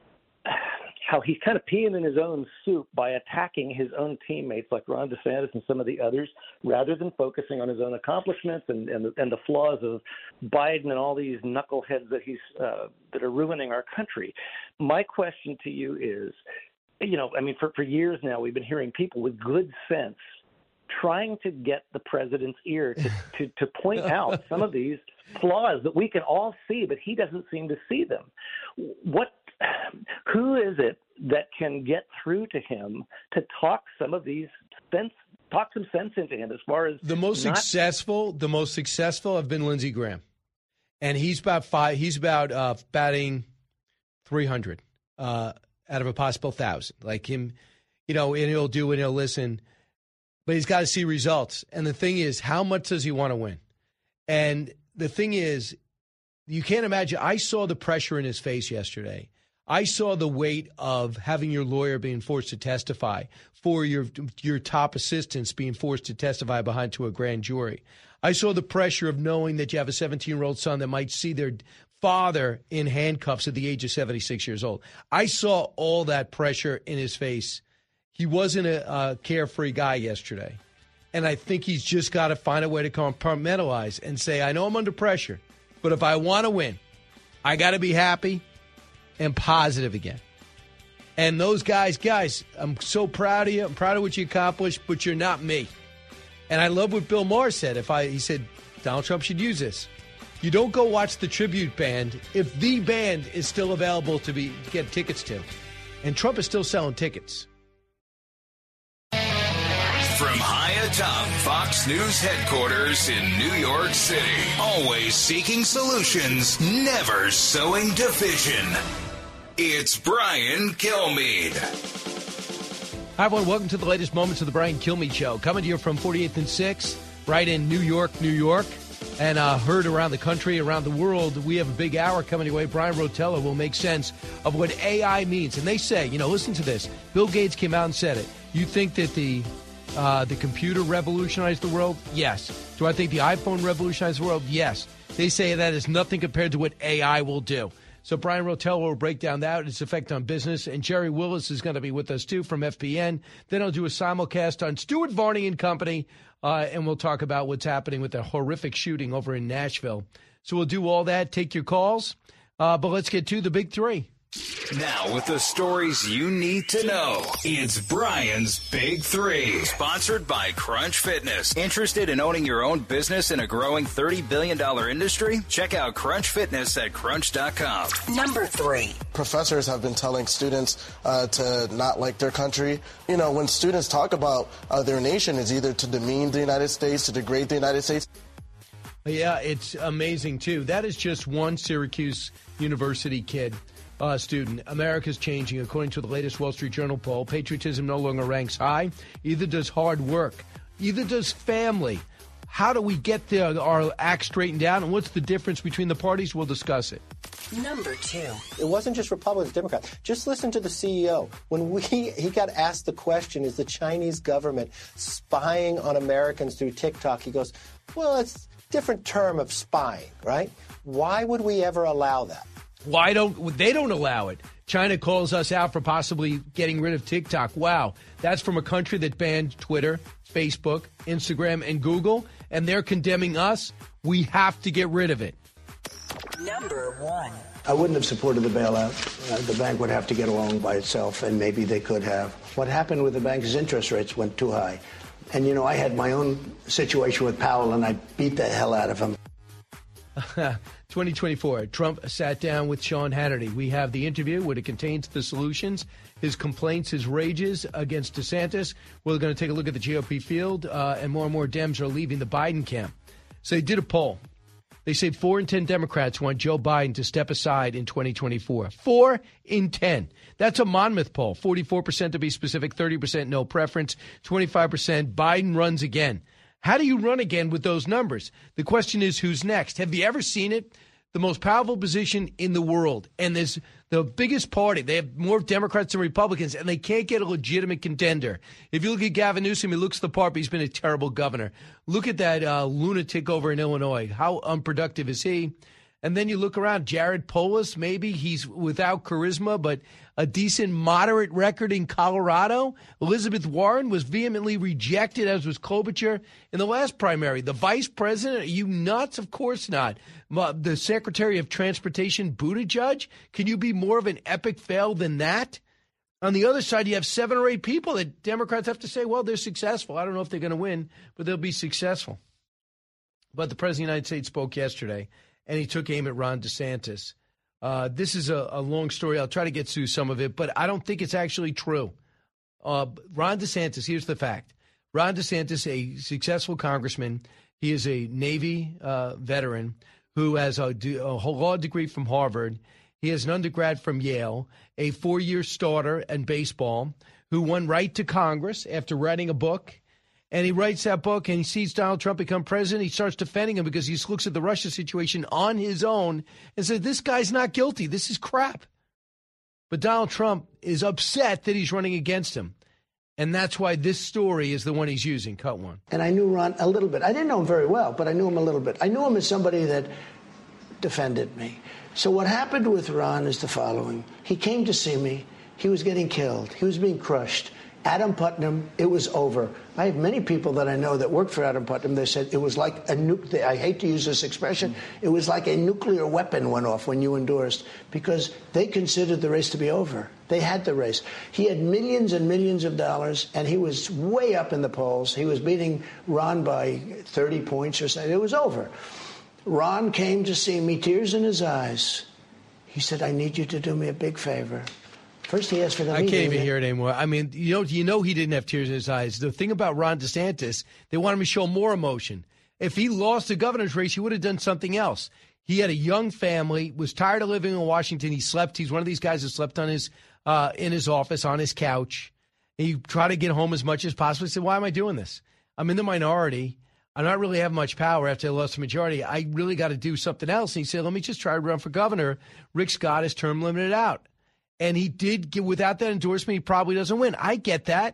how he's kind of peeing in his own soup by attacking his own teammates like Ron DeSantis and some of the others, rather than focusing on his own accomplishments and, and, the, and the flaws of Biden and all these knuckleheads that he's uh, that are ruining our country. My question to you is, you know, I mean, for, for years now, we've been hearing people with good sense trying to get the president's ear to, to, to point out some of these flaws that we can all see, but he doesn't seem to see them. What, who is it that can get through to him to talk some of these sense, talk some sense into him as far as the most not- successful, the most successful have been Lindsey Graham. And he's about five, he's about uh, batting three hundred uh, out of a possible thousand. Like him, you know, and he'll do and he'll listen. But he's got to see results. And the thing is, how much does he want to win? And the thing is, you can't imagine. I saw the pressure in his face yesterday. I saw the weight of having your lawyer being forced to testify, for your your top assistants being forced to testify behind to a grand jury. I saw the pressure of knowing that you have a seventeen-year-old son that might see their father in handcuffs at the age of seventy-six years old. I saw all that pressure in his face. He wasn't a, a carefree guy yesterday. And I think he's just got to find a way to compartmentalize and say, I know I'm under pressure, but if I want to win, I got to be happy and positive again. And those guys, guys, I'm so proud of you. I'm proud of what you accomplished, but you're not me. And I love what Bill Maher said. If I, he said, Donald Trump should use this. You don't go watch the tribute band if the band is still available to be to get tickets to. And Trump is still selling tickets. From high atop Fox News headquarters in New York City, always seeking solutions, never sowing division. It's Brian Kilmeade. Hi, everyone. Welcome to the latest moments of the Brian Kilmeade Show. Coming to you from forty-eighth and sixth, right in New York, New York. And uh, heard around the country, around the world. We have a big hour coming your way. Brian Rotella will make sense of what A I means. And they say, you know, listen to this. Bill Gates came out and said it. You think that the uh, the computer revolutionized the world? Yes. Do I think the iPhone revolutionized the world? Yes. They say that is nothing compared to what A I will do. So Brian Rotella will break down that, its effect on business. And Jerry Willis is going to be with us, too, from F B N. Then I'll do a simulcast on Stuart Varney and Company. Uh, and we'll talk about what's happening with the horrific shooting over in Nashville. So we'll do all that, take your calls. Uh, but let's get to the big three. Now with the stories you need to know, it's Brian's Big Three. Sponsored by Crunch Fitness. Interested in owning your own business in a growing thirty billion dollars industry? Check out Crunch Fitness at crunch dot com. Number three. Professors have been telling students uh, to not like their country. You know, when students talk about uh, their nation, it's either to demean the United States, to degrade the United States. Yeah, it's amazing, too. That is just one Syracuse University kid. Uh, student. America's changing. According to the latest Wall Street Journal poll, patriotism no longer ranks high. Either does hard work. Either does family. How do we get the, our act straightened out? And what's the difference between the parties? We'll discuss it. Number two. It wasn't just Republicans, Democrats. Just listen to the C E O. When we he got asked the question, is the Chinese government spying on Americans through TikTok? He goes, well, it's a different term of spying, right? Why would we ever allow that? Why don't they don't allow it? China calls us out for possibly getting rid of TikTok. Wow. That's from a country that banned Twitter, Facebook, Instagram, and Google, and they're condemning us. We have to get rid of it. Number one. I wouldn't have supported the bailout. Uh, the bank would have to get along by itself, and maybe they could have. What happened with the bank is interest rates went too high. And, you know, I had my own situation with Powell, and I beat the hell out of him. twenty twenty-four, Trump sat down with Sean Hannity. We have the interview where it contains the solutions, his complaints, his rages against DeSantis. We're going to take a look at the G O P field, uh, and more and more Dems are leaving the Biden camp. So they did a poll. They say four in ten Democrats want Joe Biden to step aside in twenty twenty-four. Four in ten. That's a Monmouth poll. forty-four percent to be specific, thirty percent no preference, twenty-five percent Biden runs again. How do you run again with those numbers? The question is, who's next? Have you ever seen it? The most powerful position in the world, and there's the biggest party. They have more Democrats than Republicans, and they can't get a legitimate contender. If you look at Gavin Newsom, he looks the part, but he's been a terrible governor. Look at that uh, lunatic over in Illinois. How unproductive is he? And then you look around, Jared Polis, maybe he's without charisma, but a decent moderate record in Colorado. Elizabeth Warren was vehemently rejected, as was Klobuchar in the last primary. The vice president, are you nuts? Of course not. The Secretary of Transportation, Buttigieg, can you be more of an epic fail than that? On the other side, you have seven or eight people that Democrats have to say, well, they're successful. I don't know if they're going to win, but they'll be successful. But the President of the United States spoke yesterday, and he took aim at Ron DeSantis. Uh, this is a, a long story. I'll try to get through some of it, but I don't think it's actually true. Uh, Ron DeSantis, here's the fact. Ron DeSantis, a successful congressman, he is a Navy uh, veteran who has a, a law degree from Harvard. He has an undergrad from Yale, a four-year starter in baseball, who won right to Congress after writing a book. And he writes that book, and he sees Donald Trump become president. He starts defending him because he looks at the Russia situation on his own and says, this guy's not guilty. This is crap. But Donald Trump is upset that he's running against him. And that's why this story is the one he's using. Cut one. And I knew Ron a little bit. I didn't know him very well, but I knew him a little bit. I knew him as somebody that defended me. So what happened with Ron is the following. He came to see me. He was getting killed. He was being crushed. Adam Putnam, it was over. I have many people that I know that worked for Adam Putnam. They said it was like a nuclear, I hate to use this expression, it was like a nuclear weapon went off when you endorsed, because they considered the race to be over. They had the race. He had millions and millions of dollars, and he was way up in the polls. He was beating Ron by thirty points or something. It was over. Ron came to see me, tears in his eyes. He said, I need you to do me a big favor. First, he asked for the I meeting. can't even hear it anymore. I mean, you know, you know he didn't have tears in his eyes. The thing about Ron DeSantis, they want him to show more emotion. If he lost the governor's race, he would have done something else. He had a young family, was tired of living in Washington. He slept. He's one of these guys that slept on his uh, in his office, on his couch. He tried to get home as much as possible. He said, why am I doing this? I'm in the minority. I don't really have much power after I lost the majority. I really got to do something else. And he said, let me just try to run for governor. Rick Scott is term limited out. And he did get, without that endorsement, he probably doesn't win. I get that.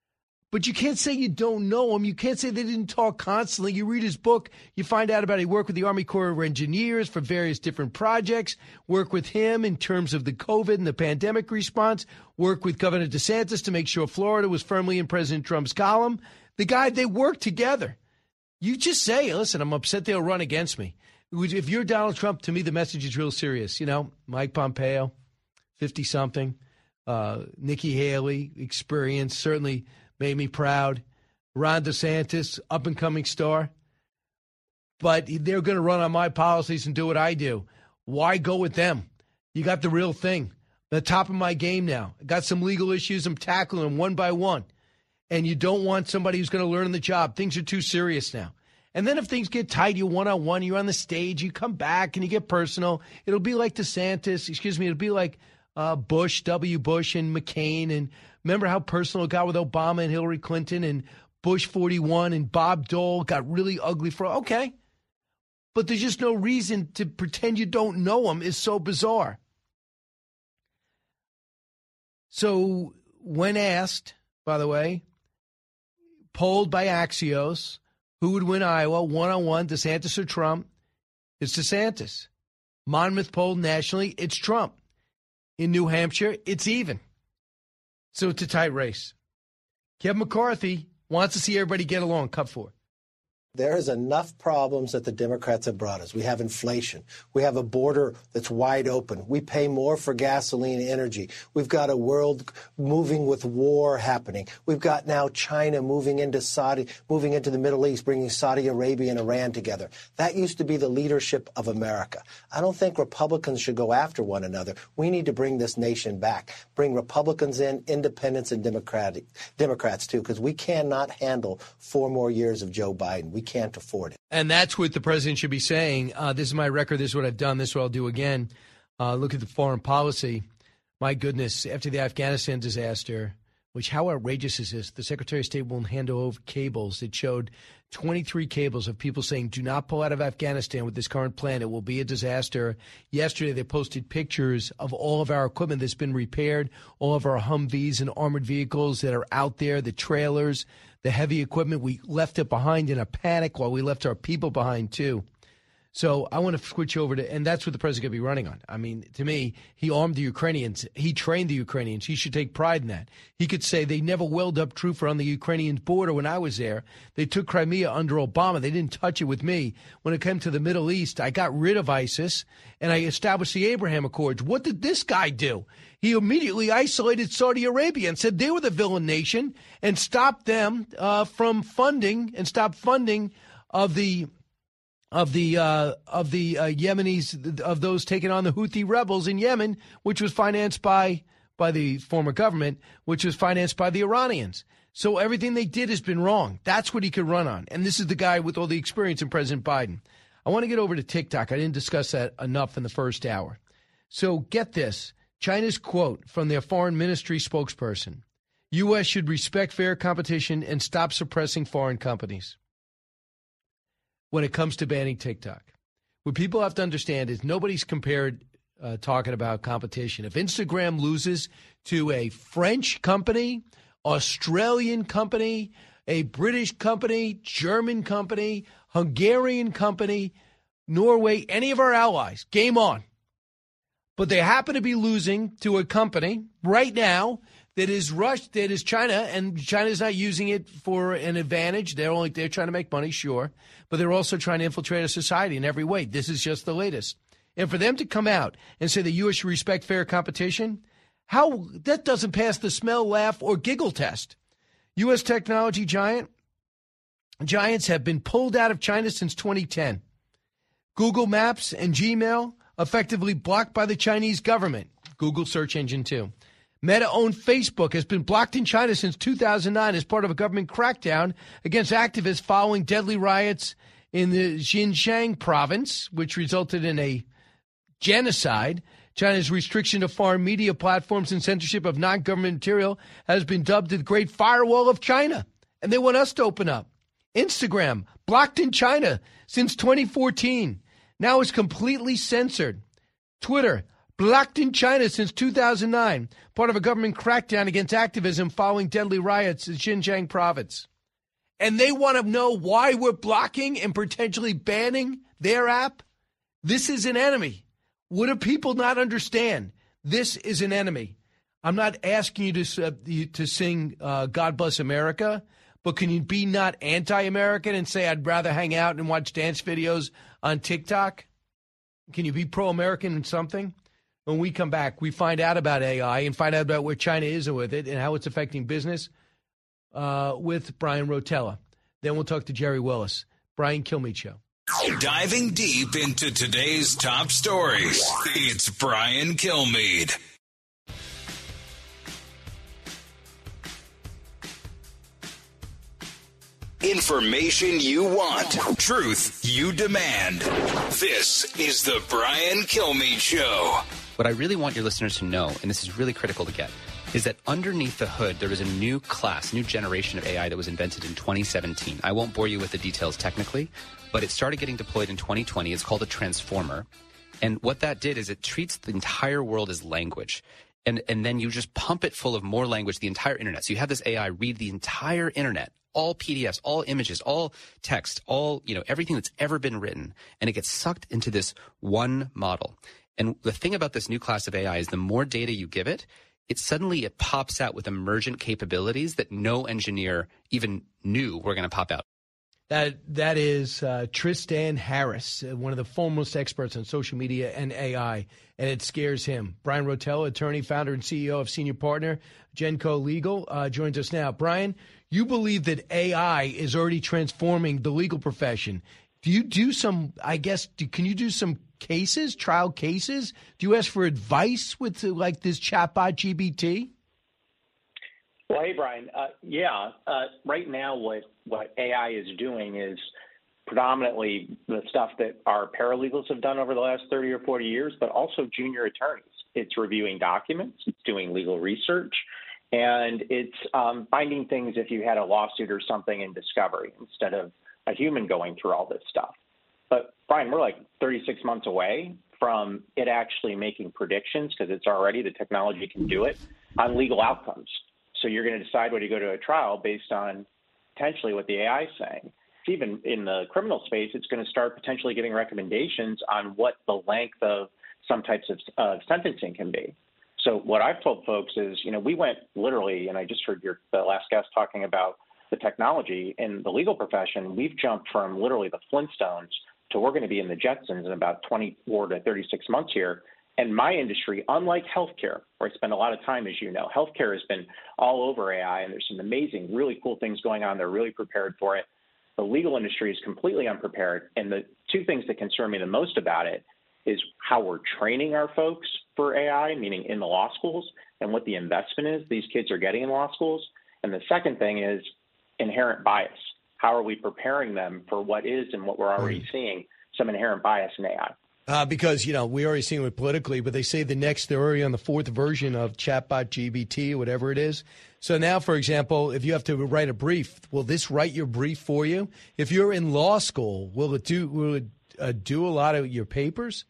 But you can't say you don't know him. You can't say they didn't talk constantly. You read his book, you find out about he worked with the Army Corps of Engineers for various different projects, work with him in terms of the COVID and the pandemic response, work with Governor DeSantis to make sure Florida was firmly in President Trump's column. The guy, they worked together. You just say, listen, I'm upset they'll run against me. If you're Donald Trump, to me, the message is real serious. You know, Mike Pompeo, fifty-something, uh, Nikki Haley, experience, certainly made me proud. Ron DeSantis, up-and-coming star. But they're going to run on my policies and do what I do. Why go with them? You got the real thing. The top of my game now. I got some legal issues. I'm tackling them one by one. And you don't want somebody who's going to learn the job. Things are too serious now. And then if things get tight, you're one-on-one, you're on the stage, you come back and you get personal. It'll be like DeSantis, excuse me, it'll be like uh, Bush, W. Bush and McCain. And remember how personal it got with Obama and Hillary Clinton and Bush forty-one and Bob Dole got really ugly for, okay. But there's just no reason to pretend you don't know him is so bizarre. So when asked, by the way, polled by Axios, who would win Iowa, one-on-one, DeSantis or Trump? It's DeSantis. Monmouth polled nationally, it's Trump. In New Hampshire, it's even. So it's a tight race. Kevin McCarthy wants to see everybody get along. Cut four. There is enough problems that the Democrats have brought us. We have inflation. We have a border that's wide open. We pay more for gasoline and energy. We've got a world moving with war happening. We've got now China moving into Saudi, moving into the Middle East, bringing Saudi Arabia and Iran together. That used to be the leadership of America. I don't think Republicans should go after one another. We need to bring this nation back. Bring Republicans in, independents and Democratic, Democrats too, because we cannot handle four more years of Joe Biden. We can't afford it. And that's what the president should be saying. Uh, this is my record. This is what I've done. This is what I'll do again. Uh, look at the foreign policy. My goodness, after the Afghanistan disaster, which how outrageous is this? The Secretary of State won't hand over cables. It showed twenty-three cables of people saying, do not pull out of Afghanistan with this current plan. It will be a disaster. Yesterday, they posted pictures of all of our equipment that's been repaired, all of our Humvees and armored vehicles that are out there, the trailers, the heavy equipment. We left it behind in a panic while we left our people behind, too. So I want to switch over to, and that's what the president going to be running on. I mean, to me, he armed the Ukrainians. He trained the Ukrainians. He should take pride in that. He could say they never welled up troops on the Ukrainian border when I was there. They took Crimea under Obama. They didn't touch it with me. When it came to the Middle East, I got rid of ISIS, and I established the Abraham Accords. What did this guy do? He immediately isolated Saudi Arabia and said they were the villain nation and stopped them uh, from funding and stopped funding of the of the uh, of the uh, Yemenis, of those taking on the Houthi rebels in Yemen, which was financed by by the former government, which was financed by the Iranians. So everything they did has been wrong. That's what he could run on. And this is the guy with all the experience in President Biden. I want to get over to TikTok. I didn't discuss that enough in the first hour. So get this. China's quote from their foreign ministry spokesperson: U S should respect fair competition and stop suppressing foreign companies. When it comes to banning TikTok, what people have to understand is nobody's compared uh, talking about competition. If Instagram loses to a French company, Australian company, a British company, German company, Hungarian company, Norway, any of our allies, game on. But they happen to be losing to a company right now that is rushed, that is China, and China's not using it for an advantage. They're only they're trying to make money, sure, but they're also trying to infiltrate our society in every way. This is just the latest. And for them to come out and say the U S should respect fair competition, how that doesn't pass the smell, laugh, or giggle test. U S technology giant giants have been pulled out of China since twenty ten. Google Maps and Gmail effectively blocked by the Chinese government. Google search engine too. Meta-owned Facebook has been blocked in China since two thousand nine as part of a government crackdown against activists following deadly riots in the Xinjiang province, which resulted in a genocide. China's restriction of foreign media platforms and censorship of non-government material has been dubbed the Great Firewall of China, and they want us to open up. Instagram, blocked in China since twenty fourteen. Now it's completely censored. Twitter, blocked in China since two thousand nine, part of a government crackdown against activism following deadly riots in Xinjiang province. And they want to know why we're blocking and potentially banning their app? This is an enemy. What do people not understand? This is an enemy. I'm not asking you to, uh, you to sing uh, God Bless America, but can you be not anti-American and say I'd rather hang out and watch dance videos on TikTok? Can you be pro-American in something? When we come back, we find out about A I and find out about where China is with it and how it's affecting business uh, with Brian Rotella. Then we'll talk to Jerry Willis. Brian Kilmeade Show. Diving deep into today's top stories, it's Brian Kilmeade. Information you want, truth you demand. This is the Brian Kilmeade Show. What I really want your listeners to know, and this is really critical to get, is that underneath the hood, there is a new class, new generation of A I that was invented in twenty seventeen. I won't bore you with the details technically, but it started getting deployed in twenty twenty. It's called a transformer. And what that did is it treats the entire world as language. And, and then you just pump it full of more language, the entire internet. So you have this A I read the entire internet, all P D Fs, all images, all text, all, you know, everything that's ever been written. And it gets sucked into this one model. And the thing about this new class of A I is the more data you give it, it suddenly it pops out with emergent capabilities that no engineer even knew were going to pop out. That that is uh, Tristan Harris, uh, one of the foremost experts on social media and A I, and it scares him. Brian Rotella, attorney, founder, and C E O of Senior Partner, Genco Legal, uh, joins us now. Brian, you believe that A I is already transforming the legal profession. Do you do some? I guess do, can you do some cases, trial cases? Do you ask for advice with uh, like this chatbot G B T? Well, hey, Brian. Uh, yeah, uh, right now what, what A I is doing is predominantly the stuff that our paralegals have done over the last thirty or forty years, but also junior attorneys. It's reviewing documents, it's doing legal research, and it's um, finding things if you had a lawsuit or something in discovery instead of a human going through all this stuff. But, Brian, we're like thirty-six months away from it actually making predictions, because it's already, the technology can do it, on legal outcomes. So you're going to decide whether you go to a trial based on potentially what the A I is saying. Even in the criminal space, it's going to start potentially giving recommendations on what the length of some types of uh, sentencing can be. So what I've told folks is, you know, we went literally, and I just heard your the last guest talking about the technology in the legal profession. We've jumped from literally the Flintstones to we're going to be in the Jetsons in about twenty-four to thirty-six months here. And my industry, unlike healthcare, where I spend a lot of time, as you know, healthcare has been all over A I, and there's some amazing, really cool things going on. They're really prepared for it. The legal industry is completely unprepared. And the two things that concern me the most about it is how we're training our folks for A I, meaning in the law schools, and what the investment is these kids are getting in law schools. And the second thing is inherent bias. How are we preparing them for what is and what we're already seeing, some inherent bias in A I? Uh, because, you know, we already seen it politically, but they say the next, they're already on the fourth version of chatbot G B T, whatever it is. So now, for example, if you have to write a brief, will this write your brief for you? If you're in law school, will it do, will it uh, do a lot of your papers?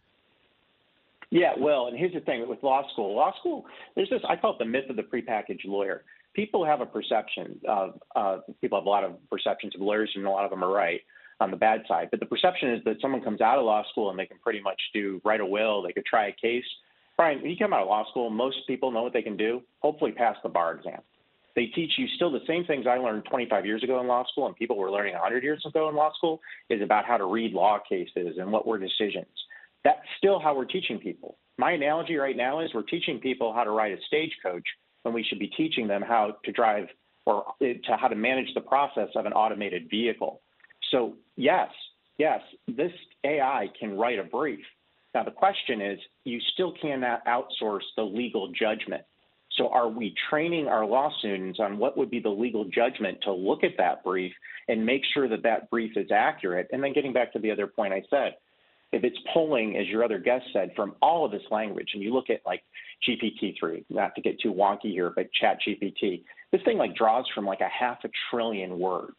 Yeah, well, and here's the thing with law school. Law school, there's this, I call it the myth of the prepackaged lawyer. People have a perception of, uh, people have a lot of perceptions of lawyers, and a lot of them are right on the bad side. But the perception is that someone comes out of law school and they can pretty much do write a will, they could try a case. Brian, when you come out of law school, most people know what they can do, hopefully pass the bar exam. They teach you still the same things I learned twenty-five years ago in law school and people were learning one hundred years ago in law school, is about how to read law cases and what were decisions. That's still how we're teaching people. My analogy right now is we're teaching people how to ride a stagecoach when we should be teaching them how to drive or to how to manage the process of an automated vehicle. So yes, yes, this A I can write a brief. Now the question is, you still cannot outsource the legal judgment. So are we training our law students on what would be the legal judgment to look at that brief and make sure that that brief is accurate? And then getting back to the other point I said, if it's pulling, as your other guest said, from all of this language, and you look at like G P T three, not to get too wonky here, but Chat G P T, this thing like draws from like a half a trillion words.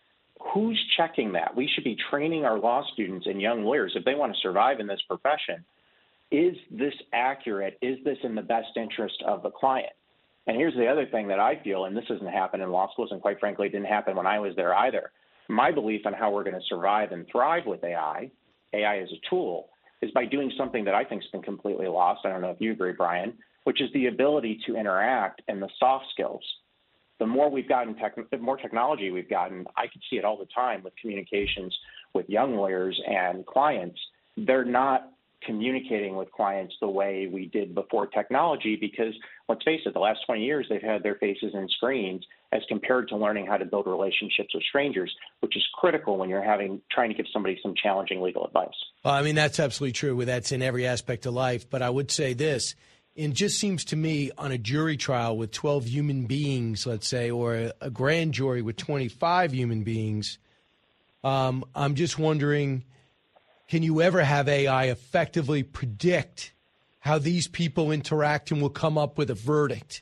Who's checking that? We should be training our law students and young lawyers, if they want to survive in this profession, is this accurate? Is this in the best interest of the client? And here's the other thing that I feel, and this doesn't happen in law schools, and quite frankly, it didn't happen when I was there either. My belief on how we're going to survive and thrive with A I, A I as a tool, is by doing something that I think has been completely lost. I don't know if you agree, Brian, which is the ability to interact and the soft skills. The more we've gotten, tech, the more technology we've gotten, I can see it all the time with communications with young lawyers and clients. They're not communicating with clients the way we did before technology because, let's face it, the last twenty years they've had their faces in screens as compared to learning how to build relationships with strangers, which is critical when you're having trying to give somebody some challenging legal advice. Well, I mean, that's absolutely true. That's in every aspect of life. But I would say this. It just seems to me on a jury trial with twelve human beings, let's say, or a, a grand jury with twenty-five human beings, um, I'm just wondering, can you ever have A I effectively predict how these people interact and will come up with a verdict?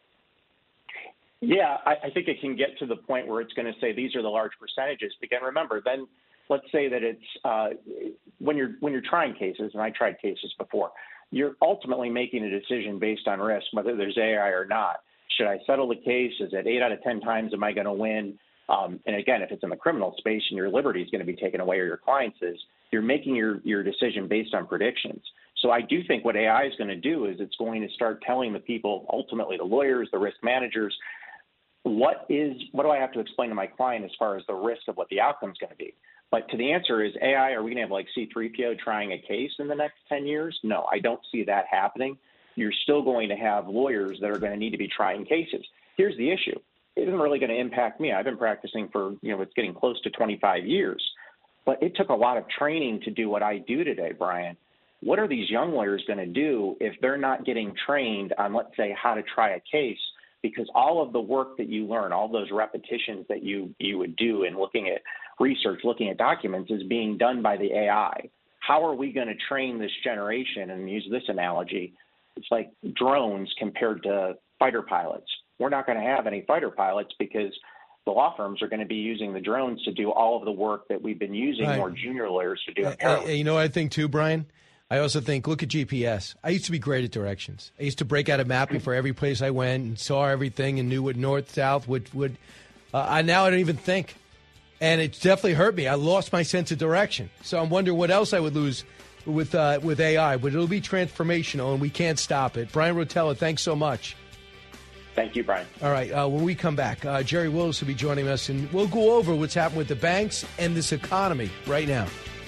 Yeah, I, I think it can get to the point where it's going to say these are the large percentages. But again, remember, then let's say that it's uh, when you're when you're trying cases, and I tried cases before, you're ultimately making a decision based on risk, whether there's A I or not. Should I settle the case? Is it eight out of ten times am I going to win? Um, and again, if it's in the criminal space and your liberty is going to be taken away or your client's is, you're making your, your decision based on predictions. So I do think what A I is going to do is it's going to start telling the people, ultimately the lawyers, the risk managers, what is what do I have to explain to my client as far as the risk of what the outcome is going to be. But to the answer is A I, are we going to have like C three P O trying a case in the next ten years? No, I don't see that happening. You're still going to have lawyers that are going to need to be trying cases. Here's the issue. It isn't really going to impact me. I've been practicing for, you know, it's getting close to twenty-five years. But it took a lot of training to do what I do today, Brian. What are these young lawyers going to do if they're not getting trained on, let's say, how to try a case? Because all of the work that you learn, all those repetitions that you, you would do in looking at research, looking at documents, is being done by the A I. How are we going to train this generation? And use this analogy, it's like drones compared to fighter pilots. We're not going to have any fighter pilots because the law firms are going to be using the drones to do all of the work that we've been using right. more junior lawyers to do. Uh, uh, you know what I think too, Brian? I also think, look at G P S. I used to be great at directions. I used to break out a map before every place I went and saw everything and knew what north, south, would. would uh, I now I don't even think. And it definitely hurt me. I lost my sense of direction. So I'm wondering what else I would lose with uh, with A I. But it'll be transformational, and we can't stop it. Brian Rotella, thanks so much. Thank you, Brian. All right, uh, when we come back, uh, Jerry Willis will be joining us, and we'll go over what's happened with the banks and this economy right now.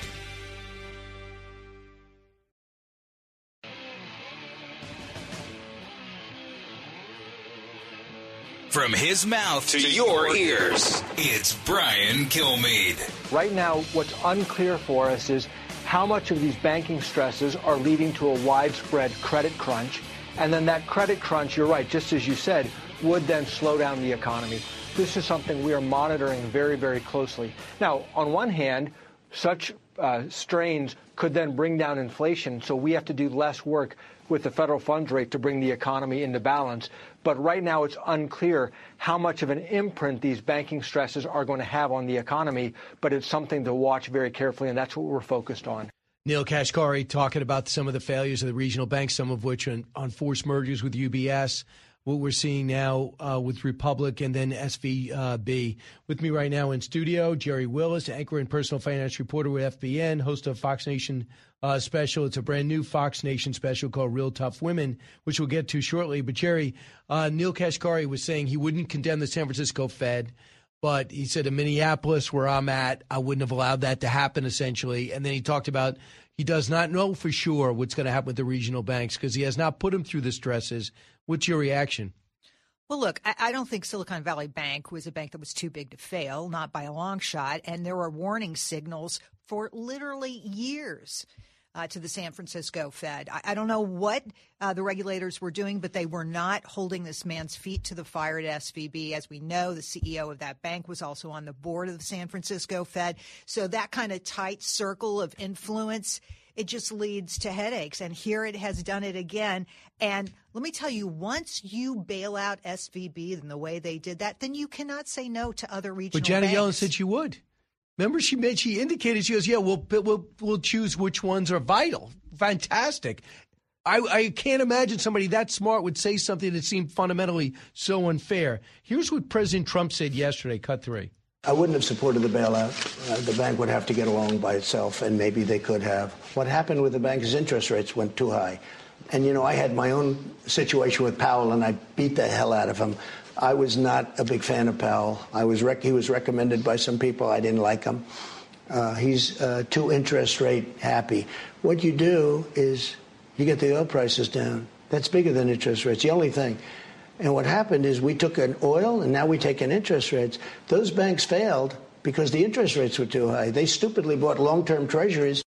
From his mouth to your ears, it's Brian Kilmeade. Right now, what's unclear for us is how much of these banking stresses are leading to a widespread credit crunch. And then that credit crunch, you're right, just as you said, would then slow down the economy. This is something we are monitoring very, very closely. Now, on one hand, such uh, strains could then bring down inflation, so we have to do less work with the federal funds rate to bring the economy into balance. But right now it's unclear how much of an imprint these banking stresses are going to have on the economy, but it's something to watch very carefully, and that's what we're focused on. Neil Kashkari talking about some of the failures of the regional banks, some of which are on forced mergers with U B S, what we're seeing now uh, with Republic and then S V B. With me right now in studio, Jerry Willis, anchor and personal finance reporter with F B N, host of Fox Nation uh, special. It's a brand new Fox Nation special called Real Tough Women, which we'll get to shortly. But, Jerry, uh, Neil Kashkari was saying he wouldn't condemn the San Francisco Fed, but he said in Minneapolis, where I'm at, I wouldn't have allowed that to happen, essentially. And then he talked about he does not know for sure what's going to happen with the regional banks because he has not put them through the stresses. What's your reaction? Well, look, I, I don't think Silicon Valley Bank was a bank that was too big to fail, not by a long shot. And there were warning signals for literally years uh, to the San Francisco Fed. I, I don't know what uh, the regulators were doing, but they were not holding this man's feet to the fire at S V B. As we know, the C E O of that bank was also on the board of the San Francisco Fed. So that kind of tight circle of influence, it just leads to headaches. And here it has done it again. And let me tell you, once you bail out S V B in the way they did that, then you cannot say no to other regional But Janet banks. Yellen said she would. Remember, she made, she indicated, she goes, yeah, we'll, we'll, we'll choose which ones are vital. Fantastic. I, I can't imagine somebody that smart would say something that seemed fundamentally so unfair. Here's what President Trump said yesterday, cut three. I wouldn't have supported the bailout. Uh, the bank would have to get along by itself, and maybe they could have. What happened with the bank is interest rates went too high. And, you know, I had my own situation with Powell, and I beat the hell out of him. I was not a big fan of Powell. I was rec- he was recommended by some people. I didn't like him. Uh, he's uh, too interest rate happy. What you do is you get the oil prices down. That's bigger than interest rates, the only thing. And what happened is we took an oil, and now we take an interest rates. Those banks failed because the interest rates were too high. They stupidly bought long-term treasuries.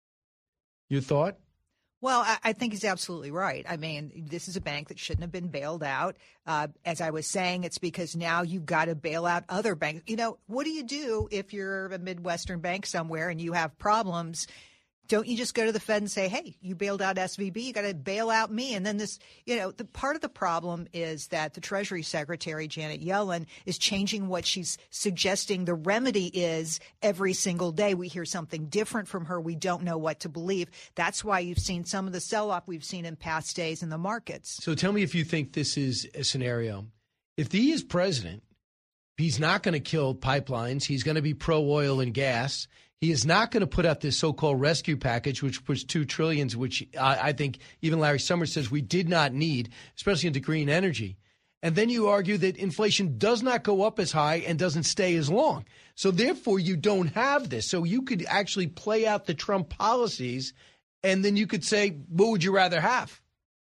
You thought? Well, I, I think he's absolutely right. I mean, this is a bank that shouldn't have been bailed out. Uh, as I was saying, it's because now you've got to bail out other banks. You know, what do you do if you're a Midwestern bank somewhere and you have problems? Don't you just go to the Fed and say, hey, you bailed out S V B, you got to bail out me? And then this, you know, the part of the problem is that the Treasury Secretary, Janet Yellen, is changing what she's suggesting the remedy is every single day. We hear something different from her. We don't know what to believe. That's why you've seen some of the sell-off we've seen in past days in the markets. So tell me if you think this is a scenario. If he is president, he's not going to kill pipelines. He's going to be pro-oil and gas. He is not going to put out this so-called rescue package, which was two trillion dollars, which I, I think even Larry Summers says we did not need, especially into green energy. And then you argue that inflation does not go up as high and doesn't stay as long. So therefore, you don't have this. So you could actually play out the Trump policies, and then you could say, what would you rather have?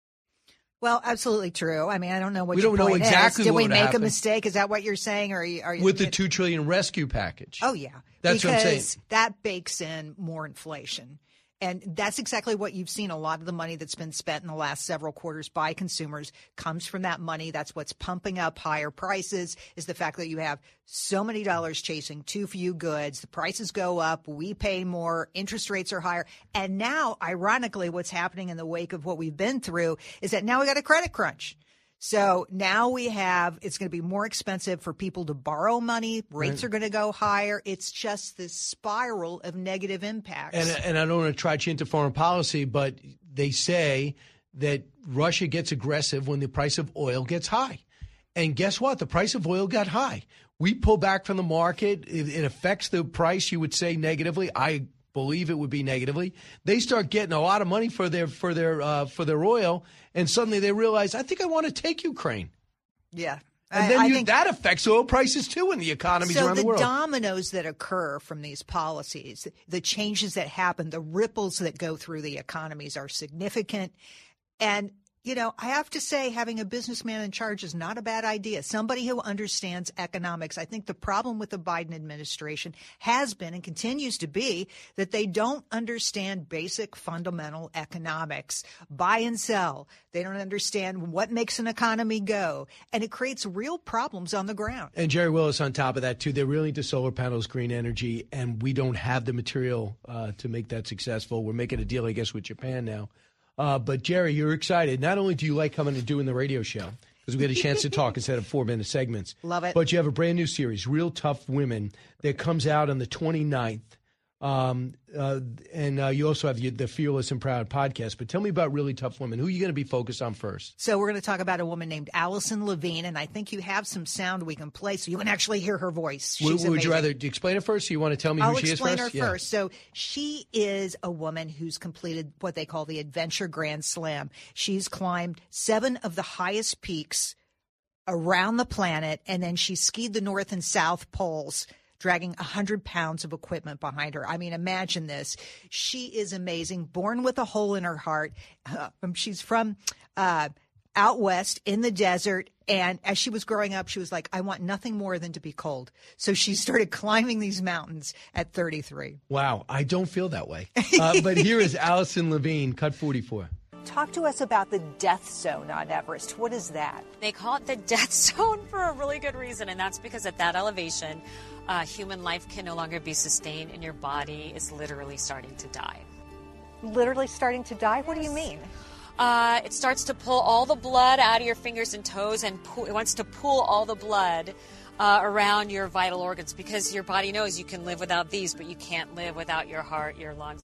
Well, absolutely true. I mean, I don't know what we your don't point know exactly is. Did what we would make happen. a mistake? Is that what you're saying? Or are you, are you, With the two trillion dollars rescue package. Oh, yeah. That's because what I'm saying. That bakes in more inflation. And that's exactly what you've seen. A lot of the money that's been spent in the last several quarters by consumers comes from that money. That's what's pumping up higher prices, is the fact that you have so many dollars chasing too few goods. The prices go up. We pay more. Interest rates are higher. And now, ironically, what's happening in the wake of what we've been through is that now we got a credit crunch. So now we have, it's going to be more expensive for people to borrow money. Rates Right. are going to go higher. It's just this spiral of negative impacts. And, and I don't want to try to into foreign policy, but they say that Russia gets aggressive when the price of oil gets high. And guess what? The price of oil got high. We pull back from the market. It, it affects the price, you would say, negatively. I believe it would be negatively. They start getting a lot of money for their for their uh, for their oil, and suddenly they realize, I think I want to take Ukraine. Yeah. And I- then I you, think- that affects oil prices, too, in the economies so around the, the world. dominoes that occur from these policies, the changes that happen, the ripples that go through the economies are significant. And, you know, I have to say, having a businessman in charge is not a bad idea. Somebody who understands economics. I think the problem with the Biden administration has been and continues to be that they don't understand basic fundamental economics. Buy and sell. They don't understand what makes an economy go. And it creates real problems on the ground. And Jerry Willis on top of that, too. They're really into solar panels, green energy, and we don't have the material uh, to make that successful. We're making a deal, I guess, with Japan now. Uh, but, Jerry, you're excited. Not only do you like coming and doing the radio show, because we get a chance to talk instead of four-minute segments. Love it. But you have a brand-new series, Real Tough Women, that comes out on the twenty-ninth. Um, uh, and uh, you also have the, the Fearless and Proud podcast. But tell me about Really Tough Women. Who are you going to be focused on first? So we're going to talk about a woman named Allison Levine, and I think you have some sound we can play so you can actually hear her voice. She's Would, would amazing. you rather explain it first, or you want to tell me who I'll she is explain first? her Yeah. first. So she is a woman who's completed what they call the Adventure Grand Slam. She's climbed seven of the highest peaks around the planet, and then she skied the North and South Poles, dragging one hundred pounds of equipment behind her. I mean, imagine this. She is amazing, born with a hole in her heart. Uh, she's from uh, out west in the desert. And as she was growing up, she was like, I want nothing more than to be cold. So she started climbing these mountains at thirty-three. Wow, I don't feel that way. Uh, but here is Allison Levine, cut forty-four. Talk to us about the death zone on Everest. What is that? They call it the death zone for a really good reason, and that's because at that elevation, uh, human life can no longer be sustained, and your body is literally starting to die. Literally starting to die? What do you mean? Uh, it starts to pull all the blood out of your fingers and toes, and pull, it wants to pull all the blood uh, around your vital organs, because your body knows you can live without these, but you can't live without your heart, your lungs.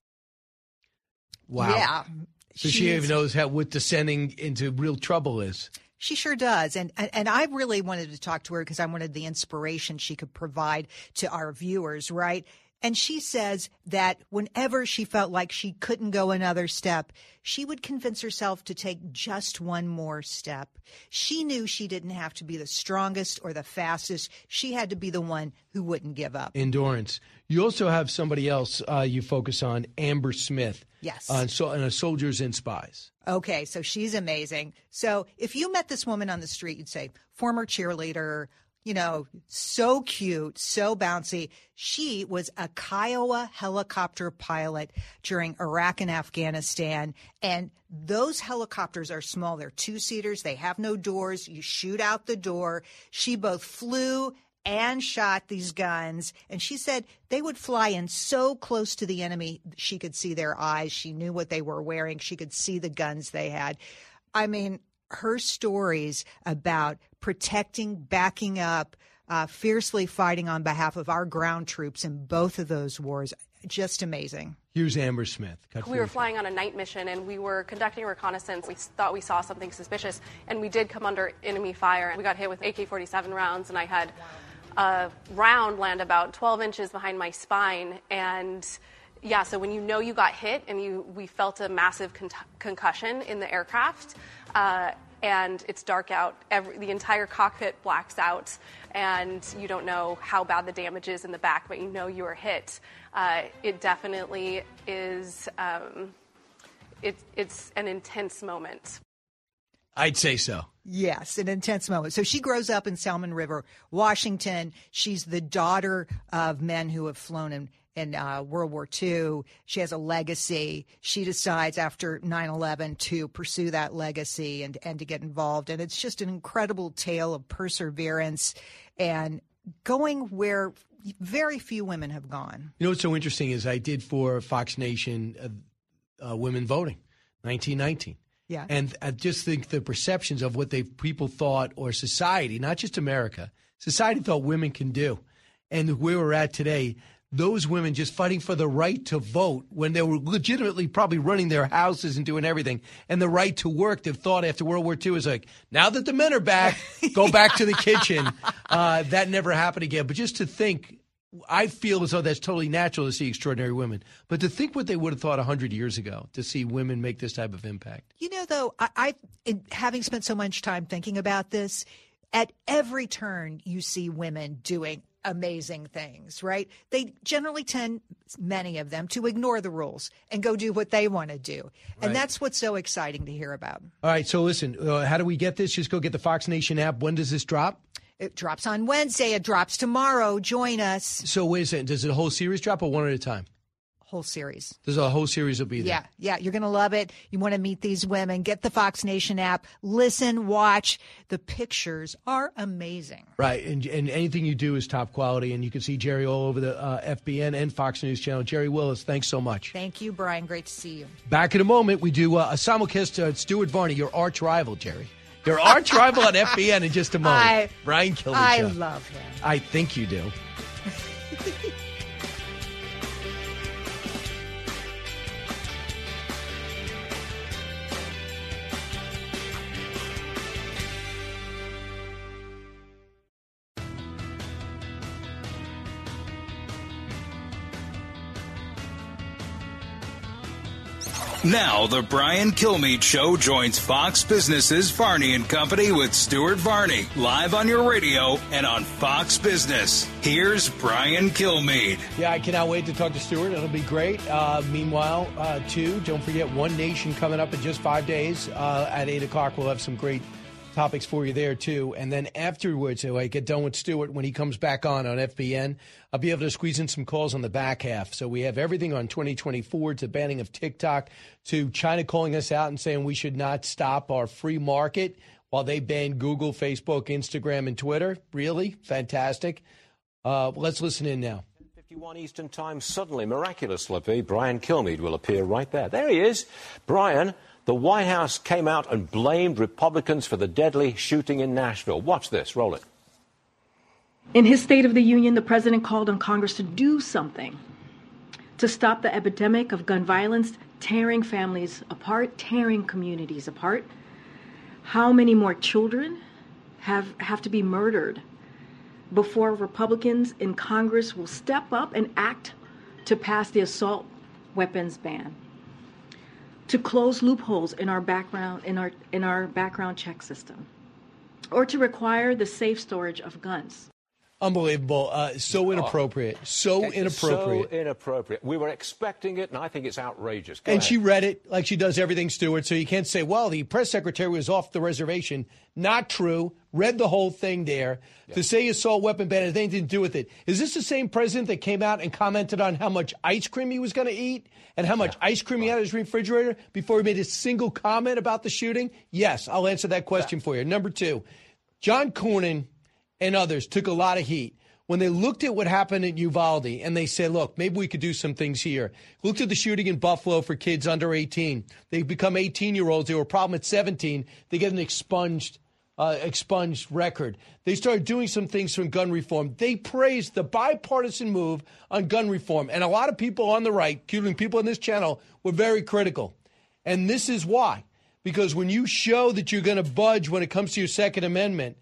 Wow. Yeah. So she, She even is- knows how what descending into real trouble is. She sure does. And, and and I really wanted to talk to her because I wanted the inspiration she could provide to our viewers, right? And she says that whenever she felt like she couldn't go another step, she would convince herself to take just one more step. She knew she didn't have to be the strongest or the fastest. She had to be the one who wouldn't give up. Endurance. You also have somebody else uh, you focus on, Amber Smith. Yes. On so, on a Soldiers and Spies. Okay, so she's amazing. So if you met this woman on the street, you'd say, former cheerleader, you know, so cute, so bouncy. She was a Kiowa helicopter pilot during Iraq and Afghanistan. And those helicopters are small. They're two-seaters. They have no doors. You shoot out the door. She both flew and shot these guns. And she said they would fly in so close to the enemy, she could see their eyes. She knew what they were wearing. She could see the guns they had. I mean, her stories about protecting, backing up, uh, fiercely fighting on behalf of our ground troops in both of those wars, just amazing. Here's Amber Smith. Cut We were forty-four. flying on a night mission and we were conducting reconnaissance. We thought we saw something suspicious and we did come under enemy fire. We got hit with A K forty-seven rounds and I had a round land about twelve inches behind my spine. And yeah, so when you know you got hit and you we felt a massive con- concussion in the aircraft, uh, and it's dark out, every, the entire cockpit blacks out, and you don't know how bad the damage is in the back, but you know you were hit. Uh, it definitely is, um, it, it's an intense moment. I'd say so. Yes, an intense moment. So she grows up in Salmon River, Washington. She's the daughter of men who have flown in, in uh, World War Two. She has a legacy. She decides after nine eleven to pursue that legacy and, and to get involved. And it's just an incredible tale of perseverance and going where very few women have gone. You know what's so interesting is I did for Fox Nation uh, uh, women voting, nineteen nineteen. Yeah. And I just think the perceptions of what they people thought, or society, not just America, society thought women can do. And where we're at today, those women just fighting for the right to vote when they were legitimately probably running their houses and doing everything. And the right to work, they've thought after World War Two is like, now that the men are back, go back to the kitchen. Uh, that never happened again. But just to think, I feel as though that's totally natural to see extraordinary women. But to think what they would have thought one hundred years ago, to see women make this type of impact. You know, though, I, I in, having spent so much time thinking about this, at every turn you see women doing amazing things, right? They generally tend, many of them, to ignore the rules and go do what they want to do. Right. And that's what's so exciting to hear about. All right, so listen, uh, how do we get this? Just go get the Fox Nation app. When does this drop? It drops on Wednesday. It drops tomorrow. Join us. So wait a second. Does the whole series drop or one at a time? Whole series. There's a whole series will be there. Yeah, yeah. You're going to love it. You want to meet these women. Get the Fox Nation app. Listen, watch. The pictures are amazing. Right, and and anything you do is top quality, and you can see Jerry all over the uh, F B N and Fox News Channel. Jerry Willis, thanks so much. Thank you, Brian. Great to see you. Back in a moment, we do uh, a simulcast to Stuart Varney, your arch rival, Jerry. Your arch rival on F B N in just a moment. I, Brian Kilmeade. I love him. I think you do. Now, the Brian Kilmeade Show joins Fox Business's Varney and Company with Stuart Varney, live on your radio and on Fox Business. Here's Brian Kilmeade. Yeah, I cannot wait to talk to Stuart. It'll be great. Uh, meanwhile, uh, too, don't forget One Nation coming up in just five days. Uh, at eight o'clock, we'll have some great topics for you there, too. And then afterwards, so I get done with Stuart, when he comes back on on F B N, I'll be able to squeeze in some calls on the back half. So we have everything on twenty twenty-four, to banning of TikTok, to China calling us out and saying we should not stop our free market while they ban Google, Facebook, Instagram, and Twitter. Really? Fantastic. Uh, let's listen in now. ten fifty-one Eastern Time, suddenly, miraculously, Brian Kilmeade will appear right there. There he is. Brian, the White House came out and blamed Republicans for the deadly shooting in Nashville. Watch this. Roll it. In his State of the Union, the president called on Congress to do something to stop the epidemic of gun violence, tearing families apart, tearing communities apart. How many more children have, have to be murdered before Republicans in Congress will step up and act to pass the assault weapons ban, to close loopholes in our background in our in our background check system, or to require the safe storage of guns? Unbelievable. Uh, so inappropriate. So inappropriate. So inappropriate. We were expecting it, and I think it's outrageous. Go and ahead. she read it like she does everything, Stuart, so you can't say, well, the press secretary was off the reservation. Not true. Read the whole thing there. Yeah. To say assault weapon ban has anything to do with it. Is this the same president that came out and commented on how much ice cream he was going to eat and how much yeah. ice cream he had in his refrigerator before he made a single comment about the shooting? Yes, I'll answer that question yeah. for you. Number two, John Cornyn and others took a lot of heat when they looked at what happened at Uvalde and they said, look, maybe we could do some things here. Looked at the shooting in Buffalo for kids under eighteen. They become eighteen-year-olds. They were a problem at seventeen. They get an expunged uh, expunged record. They started doing some things from gun reform. They praised the bipartisan move on gun reform. And a lot of people on the right, including people on this channel, were very critical. And this is why. Because when you show that you're going to budge when it comes to your Second Amendment,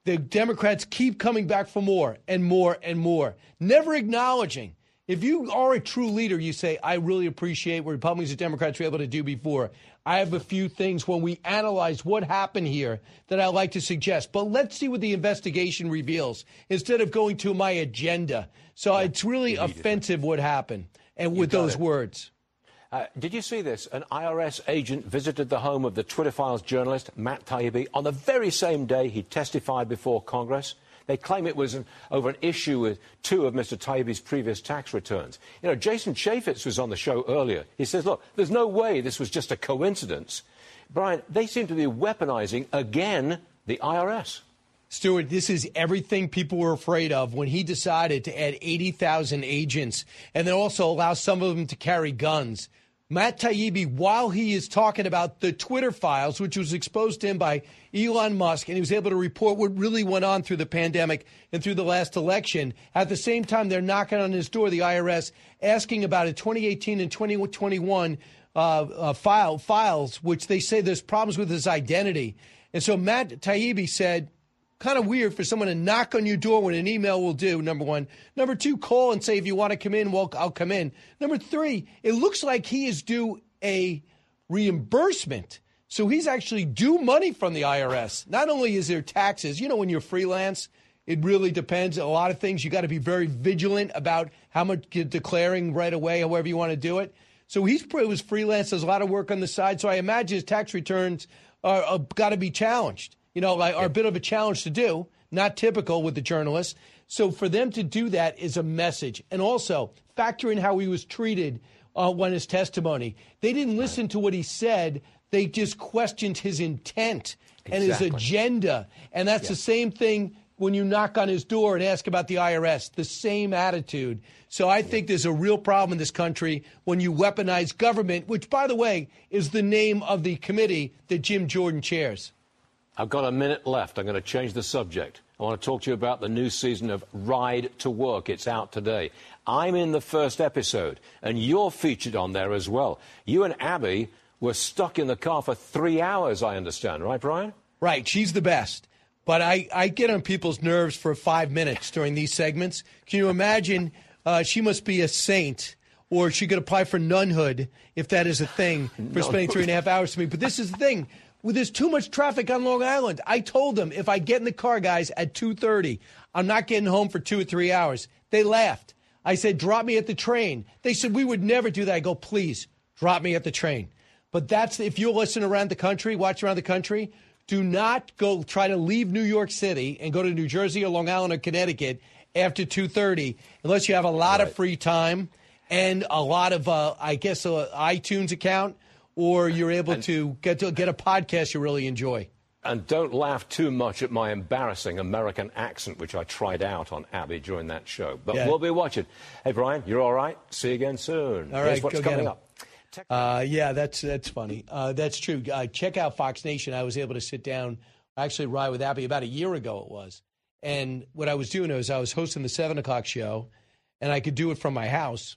the Democrats keep coming back for more and more and more, never acknowledging. If you are a true leader, you say, I really appreciate what Republicans and Democrats were able to do before. I have a few things when we analyze what happened here that I'd like to suggest. But let's see what the investigation reveals instead of going to my agenda. So yeah, it's really offensive what happened and with those it. words. Uh, did you see this? An I R S agent visited the home of the Twitter Files journalist, Matt Taibbi, on the very same day he testified before Congress. They claim it was an, over an issue with two of Mister Taibbi's previous tax returns. You know, Jason Chaffetz was on the show earlier. He says, look, there's no way this was just a coincidence. Brian, they seem to be weaponizing, again, the I R S. Stuart, this is everything people were afraid of when he decided to add eighty thousand agents and then also allow some of them to carry guns. Matt Taibbi, while he is talking about the Twitter files, which was exposed to him by Elon Musk, and he was able to report what really went on through the pandemic and through the last election, at the same time, they're knocking on his door, the I R S, asking about a twenty eighteen and twenty twenty-one uh, uh, file, files, which they say there's problems with his identity. And so Matt Taibbi said, kind of weird for someone to knock on your door when an email will do, number one. Number two, call and say, if you want to come in, well, I'll come in. Number three, it looks like he is due a reimbursement. So he's actually due money from the I R S. Not only is there taxes, you know, when you're freelance, it really depends. A lot of things, you got to be very vigilant about how much you're declaring right away, however you want to do it. So he's it was freelance, there's a lot of work on the side. So I imagine his tax returns are, are got to be challenged. You know, like, are a bit of a challenge to do, not typical with the journalists. So for them to do that is a message. And also, factor in how he was treated uh, when his testimony. They didn't listen to what he said. They just questioned his intent and exactly. his agenda. And that's yeah. the same thing when you knock on his door and ask about the I R S, the same attitude. So I think there's a real problem in this country when you weaponize government, which, by the way, is the name of the committee that Jim Jordan chairs. I've got a minute left. I'm going to change the subject. I want to talk to you about the new season of Ride to Work. It's out today. I'm in the first episode, and you're featured on there as well. You and Abby were stuck in the car for three hours, I understand. Right, Brian? Right. She's the best. But I, I get on people's nerves for five minutes during these segments. Can you imagine? Uh, she must be a saint, or she could apply for nunhood, if that is a thing, for no. spending three and a half hours to me. But this is the thing. Well, there's too much traffic on Long Island. I told them if I get in the car, guys, at two thirty, I'm not getting home for two or three hours. They laughed. I said, drop me at the train. They said, we would never do that. I go, please, drop me at the train. But that's, if you listen around the country, watch around the country, do not go try to leave New York City and go to New Jersey or Long Island or Connecticut after two thirty, unless you have a lot right. of free time and a lot of, uh, I guess, an iTunes account. Or you're able and, to get to get a podcast you really enjoy. And don't laugh too much at my embarrassing American accent, which I tried out on Abby during that show. But yeah. we'll be watching. Hey, Brian, you're all right? See you again soon. All Here's right, what's go coming get up. Uh, yeah, that's that's funny. Uh, that's true. Uh, check out Fox Nation. I was able to sit down, actually ride with Abby about a year ago it was. And what I was doing was I was hosting the seven o'clock show, and I could do it from my house.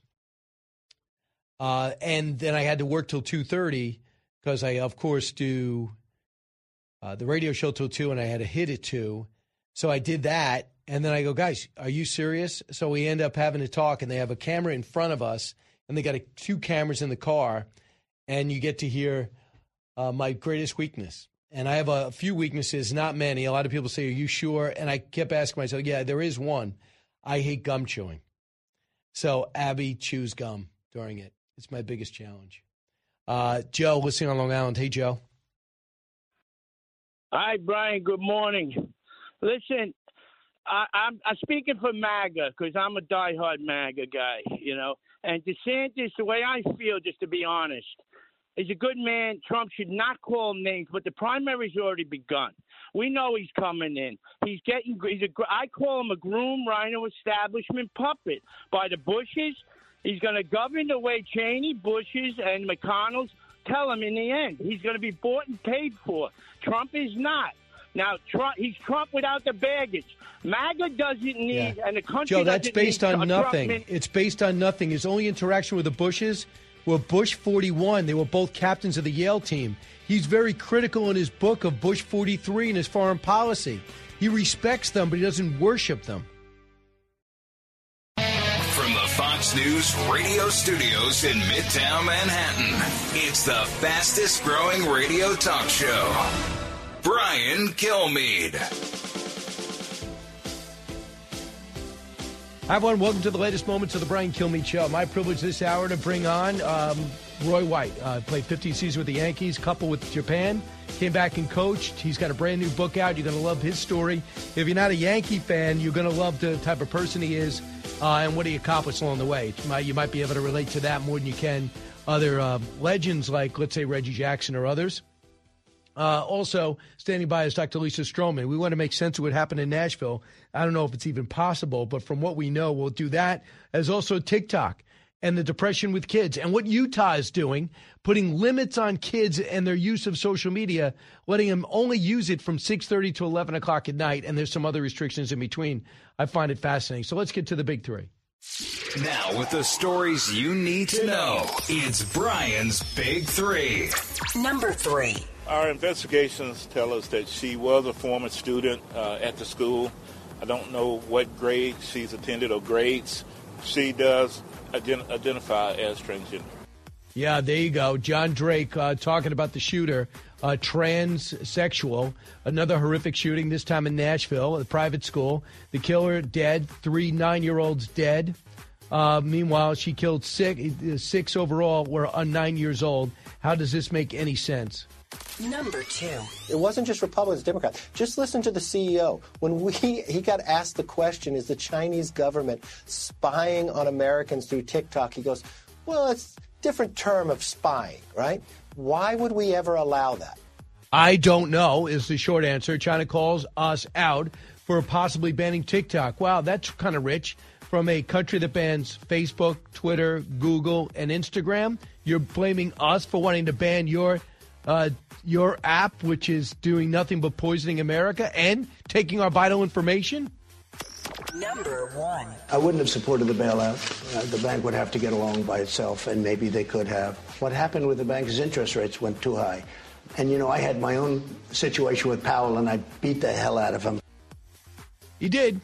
Uh, and then I had to work till two thirty because I, of course, do uh, the radio show till two, and I had to hit at two. So I did that, and then I go, guys, are you serious? So we end up having to talk, and they have a camera in front of us, and they got a, two cameras in the car, and you get to hear uh, my greatest weakness. And I have a few weaknesses, not many. A lot of people say, are you sure? And I kept asking myself, yeah, there is one. I hate gum chewing. So Abby chews gum during it. It's my biggest challenge. Uh, Joe, listening on Long Island. Hey, Joe. Hi, Brian. Good morning. Listen, I, I'm, I'm speaking for MAGA because I'm a diehard MAGA guy, you know. And DeSantis, the way I feel, just to be honest, is a good man. Trump should not call him names, but the primary's already begun. We know he's coming in. He's getting. He's a. I call him a groom rhino establishment puppet by the Bushes. He's going to govern the way Cheney, Bushes, and McConnell's tell him in the end. He's going to be bought and paid for. Trump is not. Now, Trump, he's Trump without the baggage. MAGA doesn't need, yeah. and the country Joe, that's doesn't based need on nothing. Trump. It's based on nothing. His only interaction with the Bushes were Bush forty-one. They were both captains of the Yale team. He's very critical in his book of Bush forty-three and his foreign policy. He respects them, but he doesn't worship them. From the Fox News radio studios in Midtown Manhattan, it's the fastest growing radio talk show. Brian Kilmeade. Hi, everyone. Welcome to the latest moments of the Brian Kilmeade Show. My privilege this hour to bring on um, Roy White. Uh, played fifteen seasons with the Yankees, couple with Japan, came back and coached. He's got a brand new book out. You're going to love his story. If you're not a Yankee fan, you're going to love the type of person he is uh, and what he accomplished along the way. You might, you might be able to relate to that more than you can other uh, legends like, let's say, Reggie Jackson or others. Uh, also, standing by is Doctor Lisa Stroman. We want to make sense of what happened in Nashville. I don't know if it's even possible, but from what we know, we'll do that. As also TikTok and the depression with kids and what Utah is doing, putting limits on kids and their use of social media, letting them only use it from six thirty to eleven o'clock at night, and there's some other restrictions in between. I find it fascinating. So let's get to the big three. Now, with the stories you need to know, it's Brian's Big Three. Number three. Our investigations tell us that she was a former student uh, at the school. I don't know what grade she's attended or grades. She does ident- identify as transgender. Yeah, there you go. John Drake uh, talking about the shooter, uh, transsexual. Another horrific shooting, this time in Nashville, a private school. The killer dead, three nine-year-olds dead. Uh, meanwhile, she killed six, six overall were uh, nine years old. How does this make any sense? Number two. It wasn't just Republicans, Democrats. Just listen to the C E O. When we he got asked the question, is the Chinese government spying on Americans through TikTok? He goes, well, it's a different term of spying, right? Why would we ever allow that? I don't know is the short answer. China calls us out for possibly banning TikTok. Wow, that's kind of rich. From a country that bans Facebook, Twitter, Google, and Instagram, you're blaming us for wanting to ban your Uh, your app, which is doing nothing but poisoning America and taking our vital information? Number one. I wouldn't have supported the bailout. Uh, the bank would have to get along by itself, and maybe they could have. What happened with the bank is interest rates went too high. And, you know, I had my own situation with Powell, and I beat the hell out of him. He did.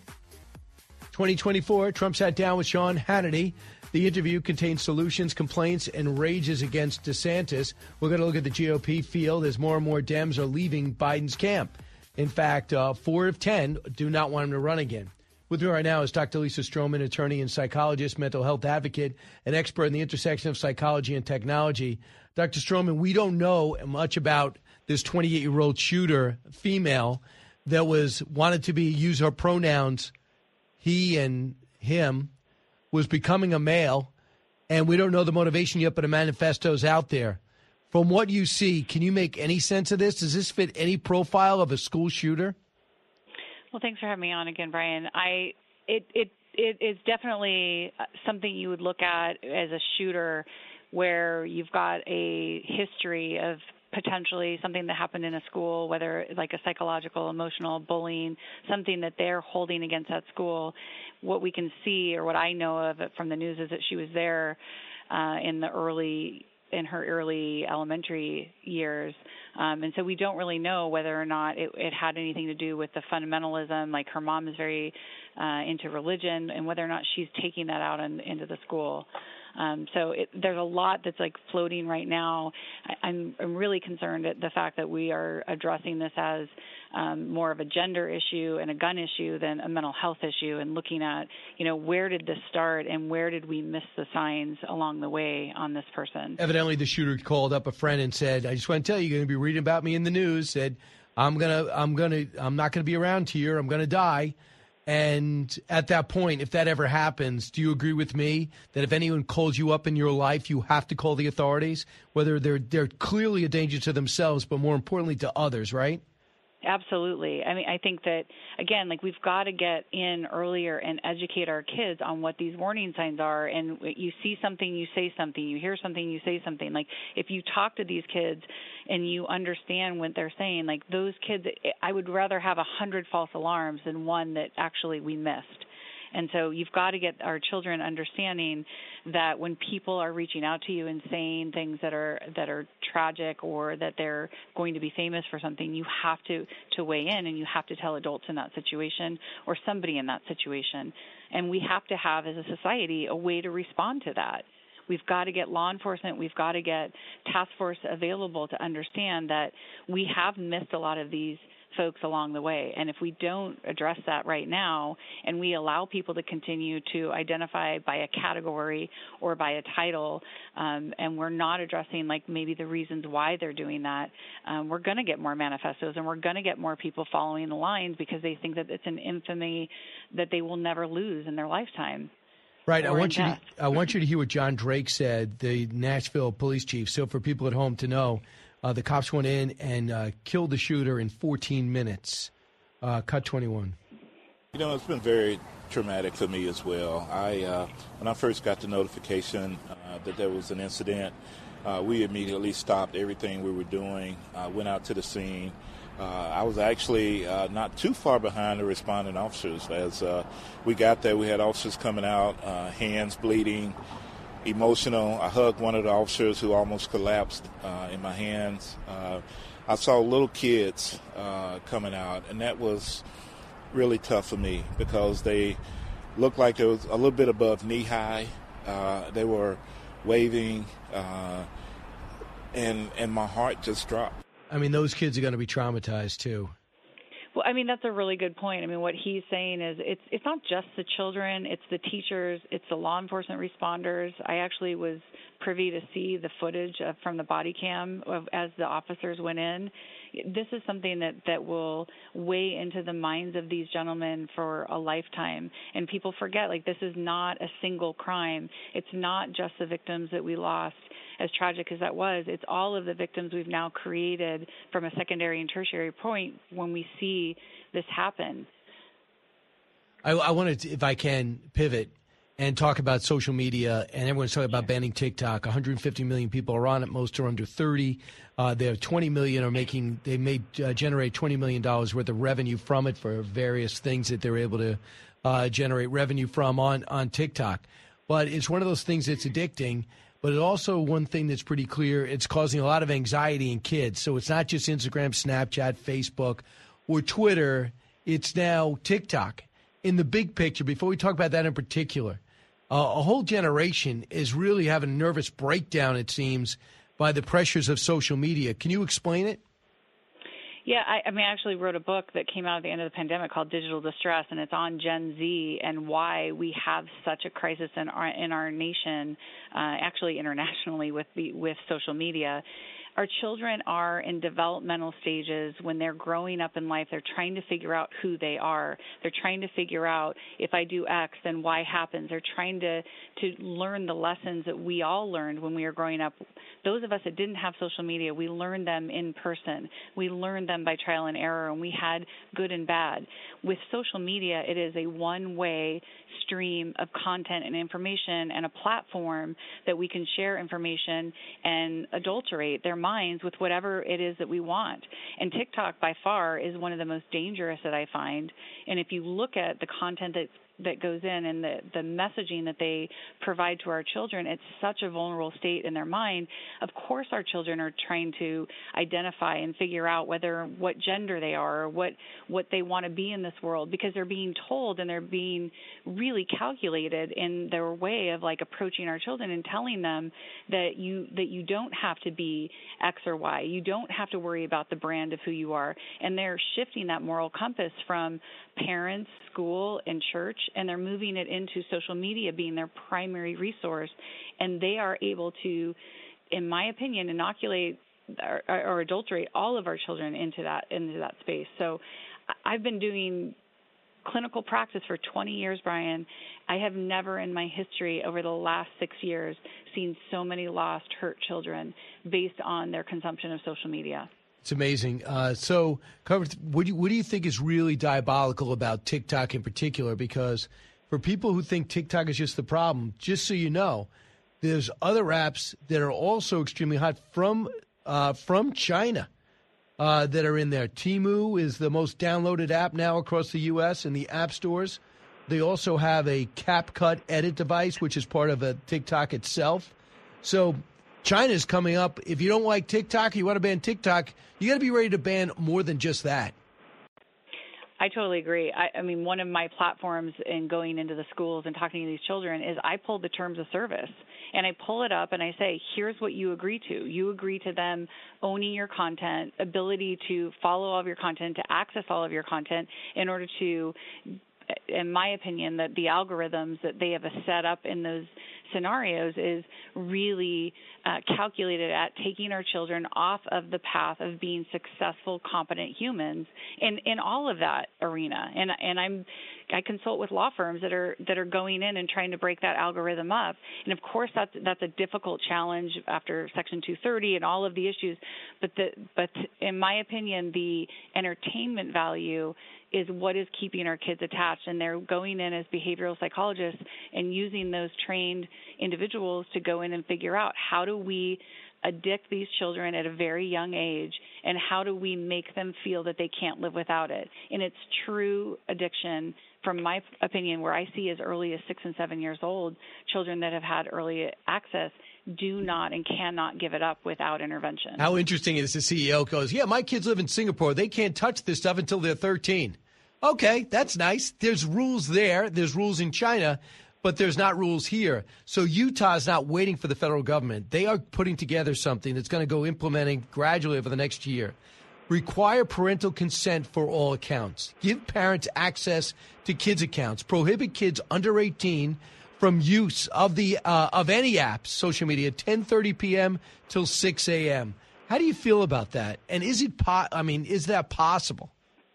twenty twenty-four, Trump sat down with Sean Hannity. The interview contains solutions, complaints, and rages against DeSantis. We're going to look at the G O P field as more and more Dems are leaving Biden's camp. In fact, uh, four of ten do not want him to run again. With me right now is Doctor Lisa Stroman, attorney and psychologist, mental health advocate, an expert in the intersection of psychology and technology. Doctor Stroman, we don't know much about this twenty-eight-year-old shooter, female, that was wanted to be use her pronouns, he and him, was becoming a male, and we don't know the motivation yet, but a manifesto's out there. From what you see, can you make any sense of this? Does this fit any profile of a school shooter? Well, thanks for having me on again, Brian. I it it it is definitely something you would look at as a shooter where you've got a history of potentially something that happened in a school, whether like a psychological, emotional bullying, something that they're holding against that school. What we can see, or what I know of it from the news, is that she was there uh, in the early, in her early elementary years. Um, and so we don't really know whether or not it, it had anything to do with the fundamentalism, like her mom is very uh, into religion, and whether or not she's taking that out in, into the school. Um, so it, there's a lot that's like floating right now. I, I'm, I'm really concerned at the fact that we are addressing this as um, more of a gender issue and a gun issue than a mental health issue, and looking at, you know, where did this start and where did we miss the signs along the way on this person. Evidently, the shooter called up a friend and said, "I just want to tell you, you're going to be reading about me in the news." Said, "I'm gonna, I'm gonna, I'm not going to be around here. I'm going to die." And at that point, if that ever happens, do you agree with me that if anyone calls you up in your life, you have to call the authorities, whether they're they're clearly a danger to themselves, but more importantly to others, right? Absolutely. I mean, I think that, again, like we've got to get in earlier and educate our kids on what these warning signs are. And you see something, you say something. You hear something, you say something. Like if you talk to these kids and you understand what they're saying, like those kids, I would rather have a hundred false alarms than one that actually we missed. And so you've got to get our children understanding that when people are reaching out to you and saying things that are that are tragic or that they're going to be famous for something, you have to, to weigh in, and you have to tell adults in that situation or somebody in that situation. And we have to have, as a society, a way to respond to that. We've got to get law enforcement, we've got to get task force available to understand that we have missed a lot of these folks along the way. And if we don't address that right now and we allow people to continue to identify by a category or by a title, um, and we're not addressing like maybe the reasons why they're doing that, um, we're going to get more manifestos and we're going to get more people following the lines because they think that it's an infamy that they will never lose in their lifetime. Right. I want you to, I want you to hear what John Drake said, the Nashville police chief. So for people at home to know, uh, the cops went in and uh, killed the shooter in fourteen minutes. Uh, cut twenty-one. You know, it's been very traumatic for me as well. I uh, when I first got the notification uh, that there was an incident, uh, we immediately stopped everything we were doing, uh, went out to the scene. Uh, I was actually uh, not too far behind the responding officers. As uh, we got there, we had officers coming out, uh, hands bleeding, emotional. I hugged one of the officers who almost collapsed uh, in my hands. Uh, I saw little kids uh, coming out, and that was really tough for me because they looked like they was a little bit above knee-high. Uh, they were waving, uh, and and my heart just dropped. I mean, those kids are going to be traumatized, too. Well, I mean, that's a really good point. I mean, what he's saying is it's it's not just the children, it's the teachers, it's the law enforcement responders. I actually was privy to see the footage of, from the body cam of, as the officers went in. This is something that, that will weigh into the minds of these gentlemen for a lifetime. And people forget, like, this is not a single crime. It's not just the victims that we lost. As tragic as that was, it's all of the victims we've now created from a secondary and tertiary point when we see this happen. I, I wanted to, if I can, pivot and talk about social media. And everyone's talking about banning TikTok. one hundred fifty million people are on it. Most are under thirty. Uh, they have twenty million are making. They made uh, generate twenty million dollars worth of revenue from it for various things that they're able to uh, generate revenue from on on TikTok. But it's one of those things that's addicting. But it also, one thing that's pretty clear, it's causing a lot of anxiety in kids. So it's not just Instagram, Snapchat, Facebook, or Twitter. It's now TikTok. In the big picture, before we talk about that in particular, uh, a whole generation is really having a nervous breakdown, it seems, by the pressures of social media. Can you explain it? Yeah, I, I mean, I actually wrote a book that came out at the end of the pandemic called Digital Distress, and it's on Gen Z and why we have such a crisis in our in our nation, uh, actually internationally with the with social media. Our children are in developmental stages when they're growing up in life. They're trying to figure out who they are. They're trying to figure out if I do X, then Y happens. They're trying to, to learn the lessons that we all learned when we were growing up. Those of us that didn't have social media, we learned them in person. We learned them by trial and error, and we had good and bad. With social media, it is a one-way stream of content and information and a platform that we can share information and adulterate their minds with whatever it is that we want. And TikTok by far is one of the most dangerous that I find. And if you look at the content that's that goes in and the, the messaging that they provide to our children, it's such a vulnerable state in their mind. Of course our children are trying to identify and figure out whether what gender they are or what, what they want to be in this world, because they're being told and they're being really calculated in their way of like approaching our children and telling them that you that you don't have to be X or Y. You don't have to worry about the brand of who you are. And they're shifting that moral compass from parents, school, and church, and they're moving it into social media being their primary resource, and they are able to, in my opinion, inoculate or, or adulterate all of our children into that into that space. So I've been doing clinical practice for twenty years, Brian. I have never in my history over the last six years seen so many lost, hurt children based on their consumption of social media. It's amazing. Uh, so, what do, you, what do you think is really diabolical about TikTok in particular? Because for people who think TikTok is just the problem, just so you know, there's other apps that are also extremely hot from uh, from China uh, that are in there. Temu is the most downloaded app now across the U S in the app stores. They also have a CapCut edit device, which is part of a TikTok itself. So China's coming up. If you don't like TikTok, you want to ban TikTok, you got to be ready to ban more than just that. I totally agree. I, I mean, one of my platforms in going into the schools and talking to these children is I pull the terms of service, and I pull it up and I say, here's what you agree to. You agree to them owning your content, ability to follow all of your content, to access all of your content in order to, in my opinion, that the algorithms that they have set up in those scenarios is really uh, calculated at taking our children off of the path of being successful, competent humans in, in all of that arena. And and I'm I consult with law firms that are that are going in and trying to break that algorithm up. And of course, that's that's a difficult challenge after Section two thirty and all of the issues. But the but in my opinion, the entertainment value is what is keeping our kids attached, and they're going in as behavioral psychologists and using those trained individuals to go in and figure out how do we addict these children at a very young age, and how do we make them feel that they can't live without it. And it's true addiction, from my opinion, where I see as early as six and seven years old, children that have had early access do not and cannot give it up without intervention. How interesting is the C E O goes, yeah, my kids live in Singapore. They can't touch this stuff until they're thirteen. Okay, that's nice. There's rules there. There's rules in China, but there's not rules here. So Utah's not waiting for the federal government. They are putting together something that's going to go implementing gradually over the next year. Require parental consent for all accounts. Give parents access to kids' accounts. Prohibit kids under eighteen from use of the uh, of any apps, social media, ten thirty p.m. till six a.m. How do you feel about that? And is it po- I mean, is that possible?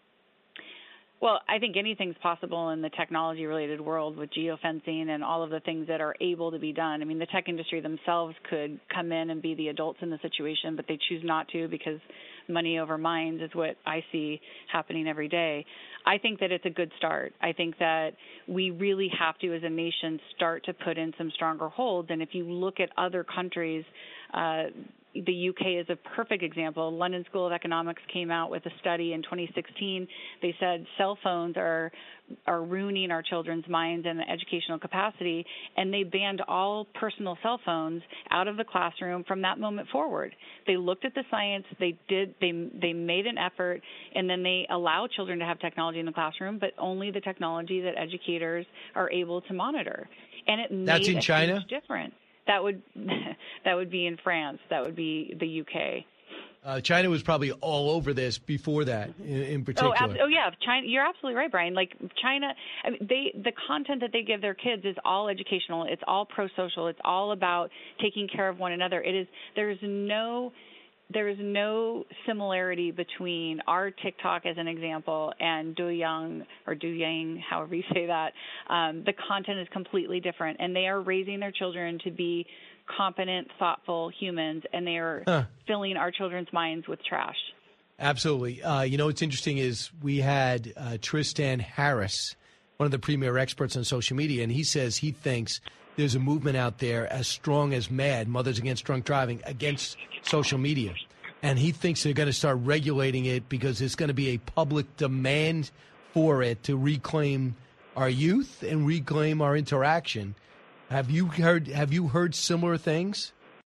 Well, I think anything's possible in the technology-related world with geofencing and all of the things that are able to be done. I mean, the tech industry themselves could come in and be the adults in the situation, but they choose not to because money over minds is what I see happening every day. I think that it's a good start. I think that we really have to, as a nation, start to put in some stronger holds. And if you look at other countries, uh, the U K is a perfect example. London School of Economics came out with a study in twenty sixteen. They said cell phones are are ruining our children's minds and educational capacity, and they banned all personal cell phones out of the classroom from that moment forward. They looked at the science, they did, they they made an effort, and then they allow children to have technology in the classroom, but only the technology that educators are able to monitor. And it made That's in a China? huge difference. That would that would be in France. That would be the U K. Uh, China was probably all over this before that, in, in particular. Oh, ab- oh, yeah, China. You're absolutely right, Brian. Like China, I mean, they the content that they give their kids is all educational. It's all pro-social. It's all about taking care of one another. It is. There is no. There is no similarity between our TikTok, as an example, and Douyin or Douyin, however you say that. Um, the content is completely different, and they are raising their children to be competent, thoughtful humans, and they are huh. filling our children's minds with trash. Absolutely. Uh, you know what's interesting is we had uh, Tristan Harris, one of the premier experts on social media, and he says he thinks there's a movement out there as strong as MAD, Mothers Against Drunk Driving, against social media. And he thinks they're going to start regulating it because there's going to be a public demand for it to reclaim our youth and reclaim our interaction. Have you heard, have you heard similar things?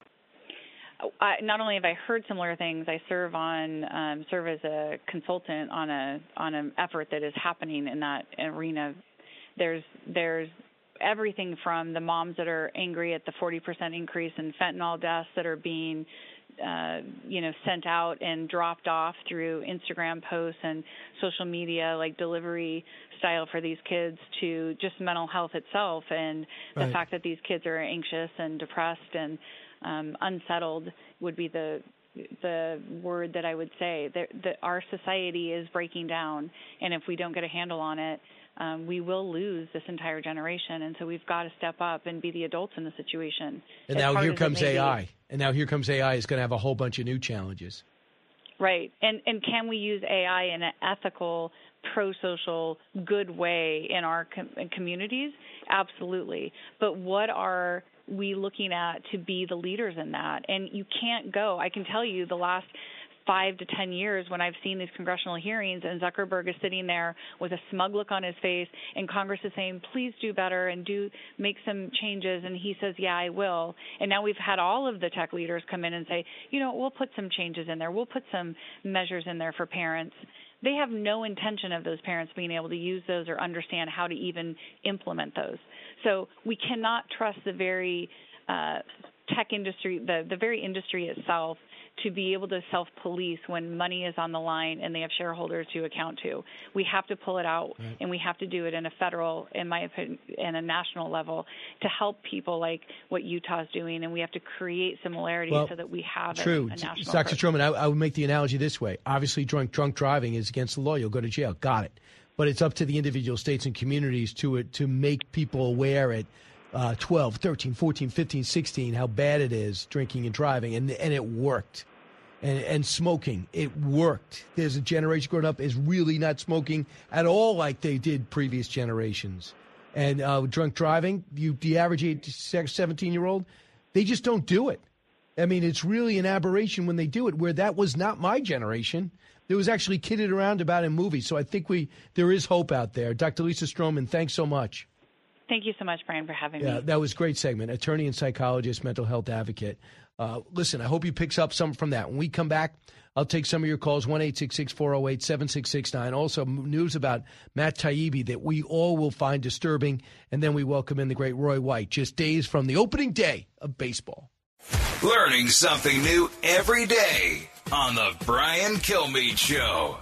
I, not only have I heard similar things, I serve on um, serve as a consultant on a on an effort that is happening in that arena. There's there's everything from the moms that are angry at the forty percent increase in fentanyl deaths that are being, uh, you know, sent out and dropped off through Instagram posts and social media, like delivery style for these kids, to just mental health itself and right. the fact that these kids are anxious and depressed and um, unsettled would be the the word that I would say. That, that our society is breaking down, and if we don't get a handle on it, Um, we will lose this entire generation, and so we've got to step up and be the adults in the situation. And now here comes A I. And now here comes A I. It's going to have a whole bunch of new challenges. Right. And and can we use A I in an ethical, pro-social, good way in our com- in communities? Absolutely. But what are we looking at to be the leaders in that? And you can't go. I can tell you the last five to ten years when I've seen these congressional hearings and Zuckerberg is sitting there with a smug look on his face and Congress is saying, please do better and do make some changes. And he says, yeah, I will. And now we've had all of the tech leaders come in and say, you know, we'll put some changes in there. We'll put some measures in there for parents. They have no intention of those parents being able to use those or understand how to even implement those. So we cannot trust the very uh, tech industry, the, the very industry itself, to be able to self-police when money is on the line and they have shareholders to account to. We have to pull it out, right. And we have to do it in a federal, in my opinion, and a national level to help people like what Utah's doing, and we have to create similarities well, so that we have true. A, a national Doctor Stroman, I, I would make the analogy this way. Obviously, drunk drunk driving is against the law. You'll go to jail. Got it. But it's up to the individual states and communities to to make people aware at uh, twelve, thirteen, fourteen, fifteen, sixteen how bad it is drinking and driving, and and it worked. And, and smoking, it worked. There's a generation growing up is really not smoking at all like they did previous generations. And uh, drunk driving, you the average seventeen-year-old, they just don't do it. I mean, it's really an aberration when they do it, where that was not my generation. There was actually kidded around about in movies. So I think we there is hope out there. Doctor Lisa Stroman, thanks so much. Thank you so much, Brian, for having yeah, me. That was a great segment. Attorney and psychologist, mental health advocate. Uh, listen, I hope you picks up some from that. When we come back, I'll take some of your calls, one eight six six, four oh eight, seven six six nine. Also, news about Matt Taibbi that we all will find disturbing. And then we welcome in the great Roy White, just days from the opening day of baseball. Learning something new every day on the Brian Kilmeade Show.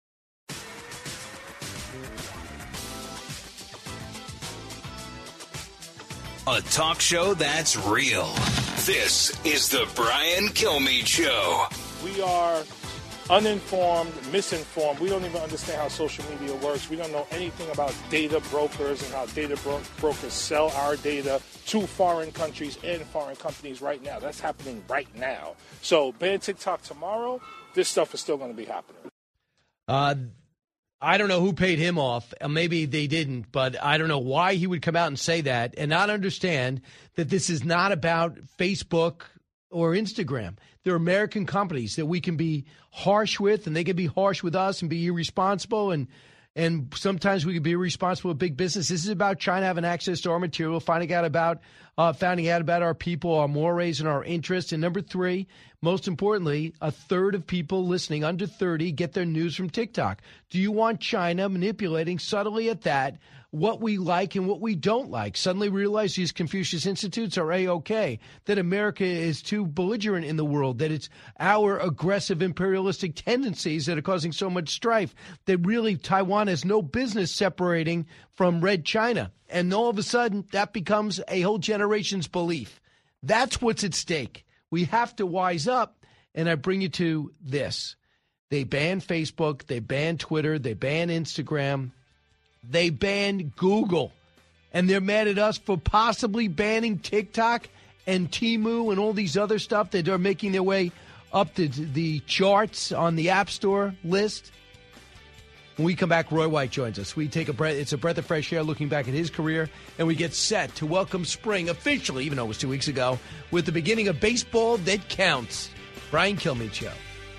A talk show that's real. This is the Brian Kilmeade Show. We are uninformed, misinformed. We don't even understand how social media works. We don't know anything about data brokers and how data bro- brokers sell our data to foreign countries and foreign companies right now. That's happening right now. So ban TikTok tomorrow, this stuff is still going to be happening. Uh I don't know who paid him off. Maybe they didn't, but I don't know why he would come out and say that and not understand that this is not about Facebook or Instagram. They're American companies that we can be harsh with, and they can be harsh with us and be irresponsible, and and sometimes we can be irresponsible with big business. This is about China having access to our material, finding out about uh, finding out about our people, our mores, and our interests. And number three, most importantly, a third of people listening under thirty get their news from TikTok. Do you want China manipulating subtly at that what we like and what we don't like? Suddenly realize these Confucius Institutes are A-OK, that America is too belligerent in the world, that it's our aggressive imperialistic tendencies that are causing so much strife, that really Taiwan has no business separating from Red China. And all of a sudden, that becomes a whole generation's belief. That's what's at stake. We have to wise up, and I bring you to this. They banned Facebook, they banned Twitter, they banned Instagram, they banned Google, and they're mad at us for possibly banning TikTok and Temu and all these other stuff that are making their way up to the charts on the App Store list. When we come back, Roy White joins us. We take a breath. It's a breath of fresh air looking back at his career, and we get set to welcome spring officially, even though it was two weeks ago, with the beginning of baseball that counts. Brian Kilmeade Show.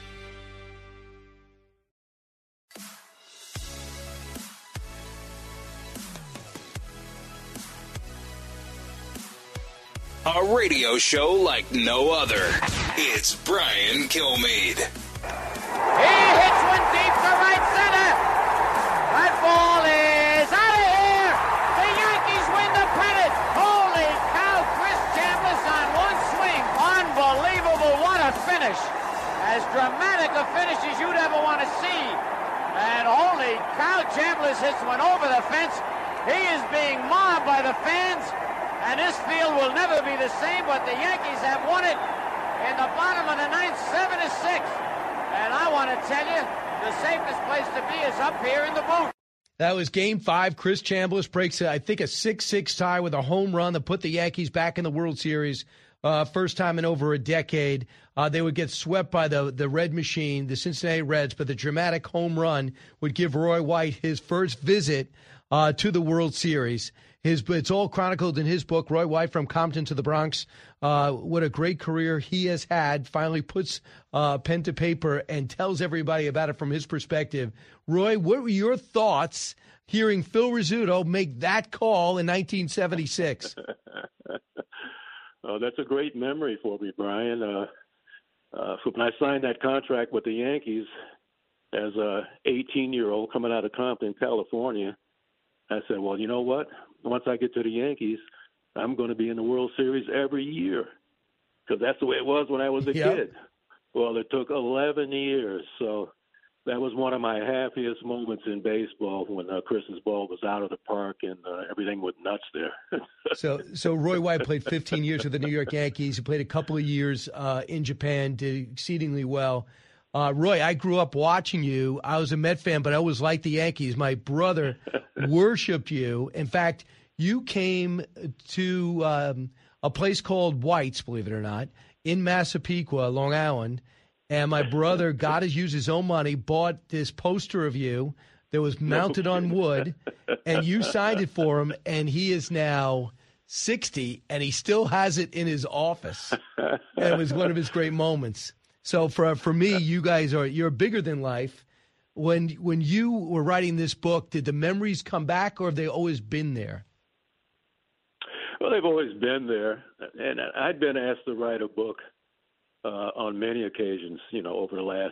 A radio show like no other. It's Brian Kilmeade. He hits one deep to right center. That ball is out of here. The Yankees win the pennant. Holy cow, Chris Chambliss on one swing. Unbelievable. What a finish. As dramatic a finish as you'd ever want to see. And holy cow, Chambliss hits one over the fence. He is being mobbed by the fans. And this field will never be the same, but the Yankees have won it in the bottom of the ninth, seven to six. And I want to tell you, the safest place to be is up here in the booth. That was game five. Chris Chambliss breaks, I think, a six six tie with a home run that put the Yankees back in the World Series. Uh, first time in over a decade. Uh, they would get swept by the, the Red Machine, the Cincinnati Reds, but the dramatic home run would give Roy White his first visit uh, to the World Series. His it's all chronicled in his book, Roy White from Compton to the Bronx. Uh, what a great career he has had. Finally puts uh, pen to paper and tells everybody about it from his perspective. Roy, what were your thoughts hearing Phil Rizzuto make that call in nineteen seventy-six? Oh, that's a great memory for me, Brian. Uh, uh, when I signed that contract with the Yankees as a eighteen-year-old coming out of Compton, California, I said, well, you know what? Once I get to the Yankees, I'm going to be in the World Series every year because that's the way it was when I was a Yep. kid. Well, it took eleven years, so that was one of my happiest moments in baseball when uh, Chris's ball was out of the park and uh, everything went nuts there. So, so Roy White played fifteen years with the New York Yankees. He played a couple of years uh, in Japan, did exceedingly well. Uh, Roy, I grew up watching you. I was a Met fan, but I always liked the Yankees. My brother worshipped you. In fact, you came to um, a place called White's, believe it or not, in Massapequa, Long Island, and my brother got to use his own money, bought this poster of you that was mounted on wood, and you signed it for him, and he is now sixty, and he still has it in his office. And it was one of his great moments. So for for me, you guys are you're bigger than life. When when you were writing this book, did the memories come back, or have they always been there? Well, they've always been there, and I'd been asked to write a book uh, on many occasions, you know, over the last,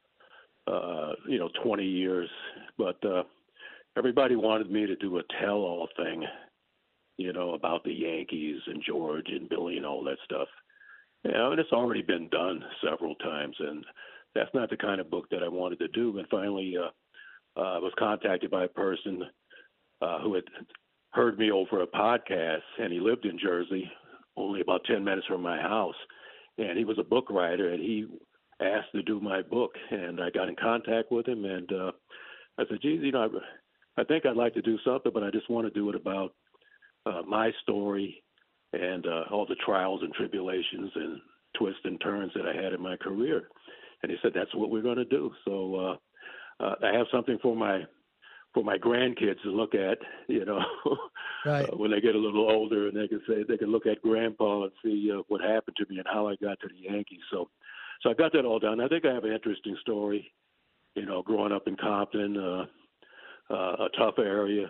uh, you know, twenty years. But uh, everybody wanted me to do a tell-all thing, you know, about the Yankees and George and Billy and all that stuff. You know, and it's already been done several times, and that's not the kind of book that I wanted to do. And finally, uh, uh, I was contacted by a person uh, who had heard me over a podcast, and he lived in Jersey, only about ten minutes from my house. And he was a book writer, and he asked to do my book. And I got in contact with him, and uh, I said, geez, you know, I, I think I'd like to do something, but I just want to do it about uh, my story and uh, all the trials and tribulations and twists and turns that I had in my career. And he said, that's what we're going to do. So uh, uh, I have something for my for my grandkids to look at, you know, right. uh, when they get a little older, and they can say they can look at Grandpa and see uh, what happened to me and how I got to the Yankees. So, so I got that all done. I think I have an interesting story, you know, growing up in Compton, uh, uh, a tough area,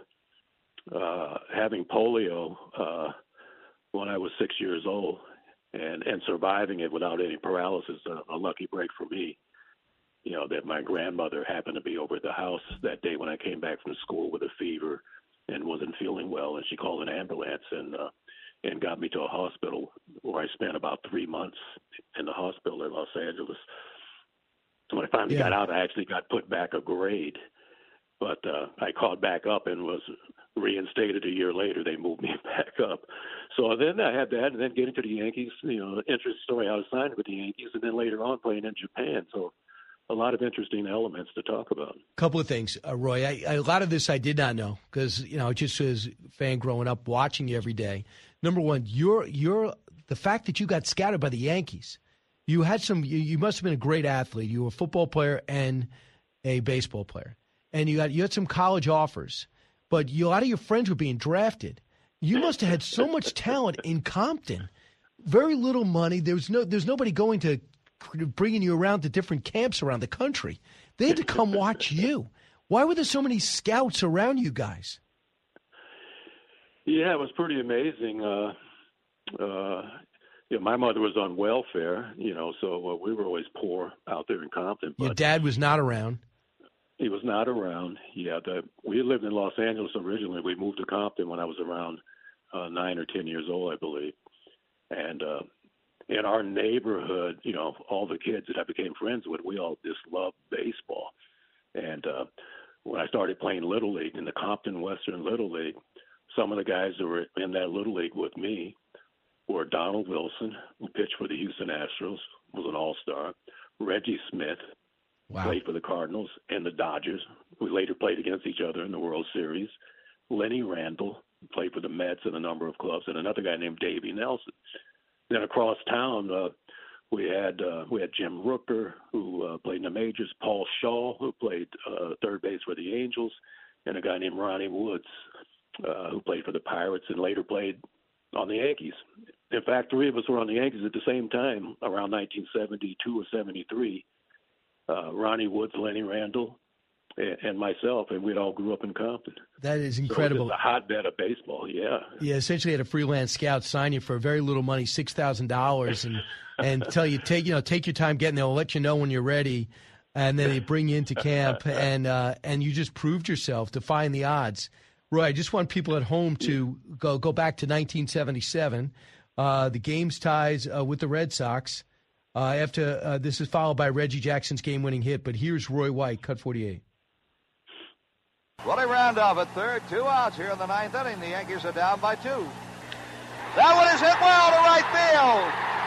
uh, having polio uh, when I was six years old, and and surviving it without any paralysis. A, a lucky break for me. You know, that my grandmother happened to be over at the house that day when I came back from school with a fever and wasn't feeling well, and she called an ambulance and uh, and got me to a hospital where I spent about three months in the hospital in Los Angeles. So when I finally Yeah. got out, I actually got put back a grade, but uh, I caught back up and was reinstated a year later. They moved me back up. So then I had that, and then getting to the Yankees, you know, interesting story. I was signed with the Yankees, and then later on playing in Japan. So a lot of interesting elements to talk about. Couple of things, uh, Roy. I, I, a lot of this I did not know because, you know, just as a fan growing up, watching you every day. Number one, you're you're the fact that you got scouted by the Yankees. You had some. You, you must have been a great athlete. You were a football player and a baseball player, and you got you had some college offers. But you, a lot of your friends were being drafted. You must have had so much talent in Compton. Very little money. There's no. There's nobody going to bringing you around to different camps around the country. They had to come watch you. Why were there so many scouts around you guys? Yeah, it was pretty amazing. Uh, uh, you know, my mother was on welfare, you know, so uh, we were always poor out there in Compton. But Your dad was not around. He was not around. Yeah, the, we lived in Los Angeles originally. We moved to Compton when I was around uh, nine or ten years old, I believe. And uh, in our neighborhood, you know, all the kids that I became friends with, we all just loved baseball. And uh, when I started playing Little League in the Compton Western Little League, some of the guys that were in that Little League with me were Donald Wilson, who pitched for the Houston Astros, was an all-star, Reggie Smith, wow. played for the Cardinals and the Dodgers. We later played against each other in the World Series. Lenny Randall played for the Mets and a number of clubs, and another guy named Davey Nelson. Then across town, uh, we had uh, we had Jim Rooker, who uh, played in the majors, Paul Shaw, who played uh, third base for the Angels, and a guy named Ronnie Woods. uh, who played for the Pirates and later played on the Yankees. In fact, three of us were on the Yankees at the same time around nineteen seventy-two or seventy-three. Uh, Ronnie Woods, Lenny Randall, and, and myself, and we'd all grew up in Compton. That is incredible. So it's a hotbed of baseball, yeah. Yeah, essentially had a freelance scout sign you for very little money, six thousand dollars, and and tell you take you know take your time getting there. They'll let you know when you're ready, and then they bring you into camp, and uh, and you just proved yourself, defying the odds. Roy, I just want people at home to go go back to nineteen seventy-seven. Uh, the game's ties uh, with the Red Sox. Uh, after uh, this is followed by Reggie Jackson's game-winning hit, but here's Roy White, cut forty-eight. Willie Randolph at third, two outs here in the ninth inning. The Yankees are down by two. That one is hit well to right field,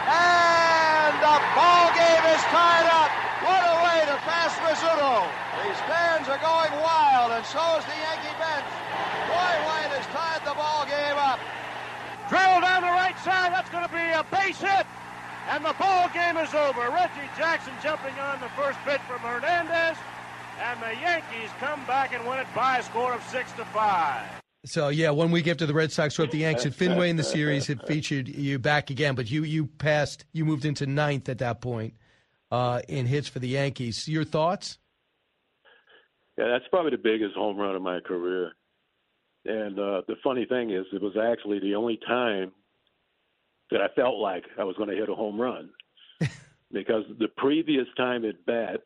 and the ball game is tied up. What a way to pass Rizzuto. The stands are going wild, and so is the Yankee bench. Roy White has tied the ball game up. Drill down the right side. That's going to be a base hit. And the ball game is over. Reggie Jackson jumping on the first pitch from Hernandez. And the Yankees come back and win it by a score of six to five. So, yeah, one week after the Red Sox swept the Yanks at Fenway in the series, it featured you back again. But you you passed, you moved into ninth at that point uh, in hits for the Yankees. Your thoughts? Yeah, that's probably the biggest home run of my career. And uh, the funny thing is, it was actually the only time that I felt like I was going to hit a home run. Because the previous time at bat,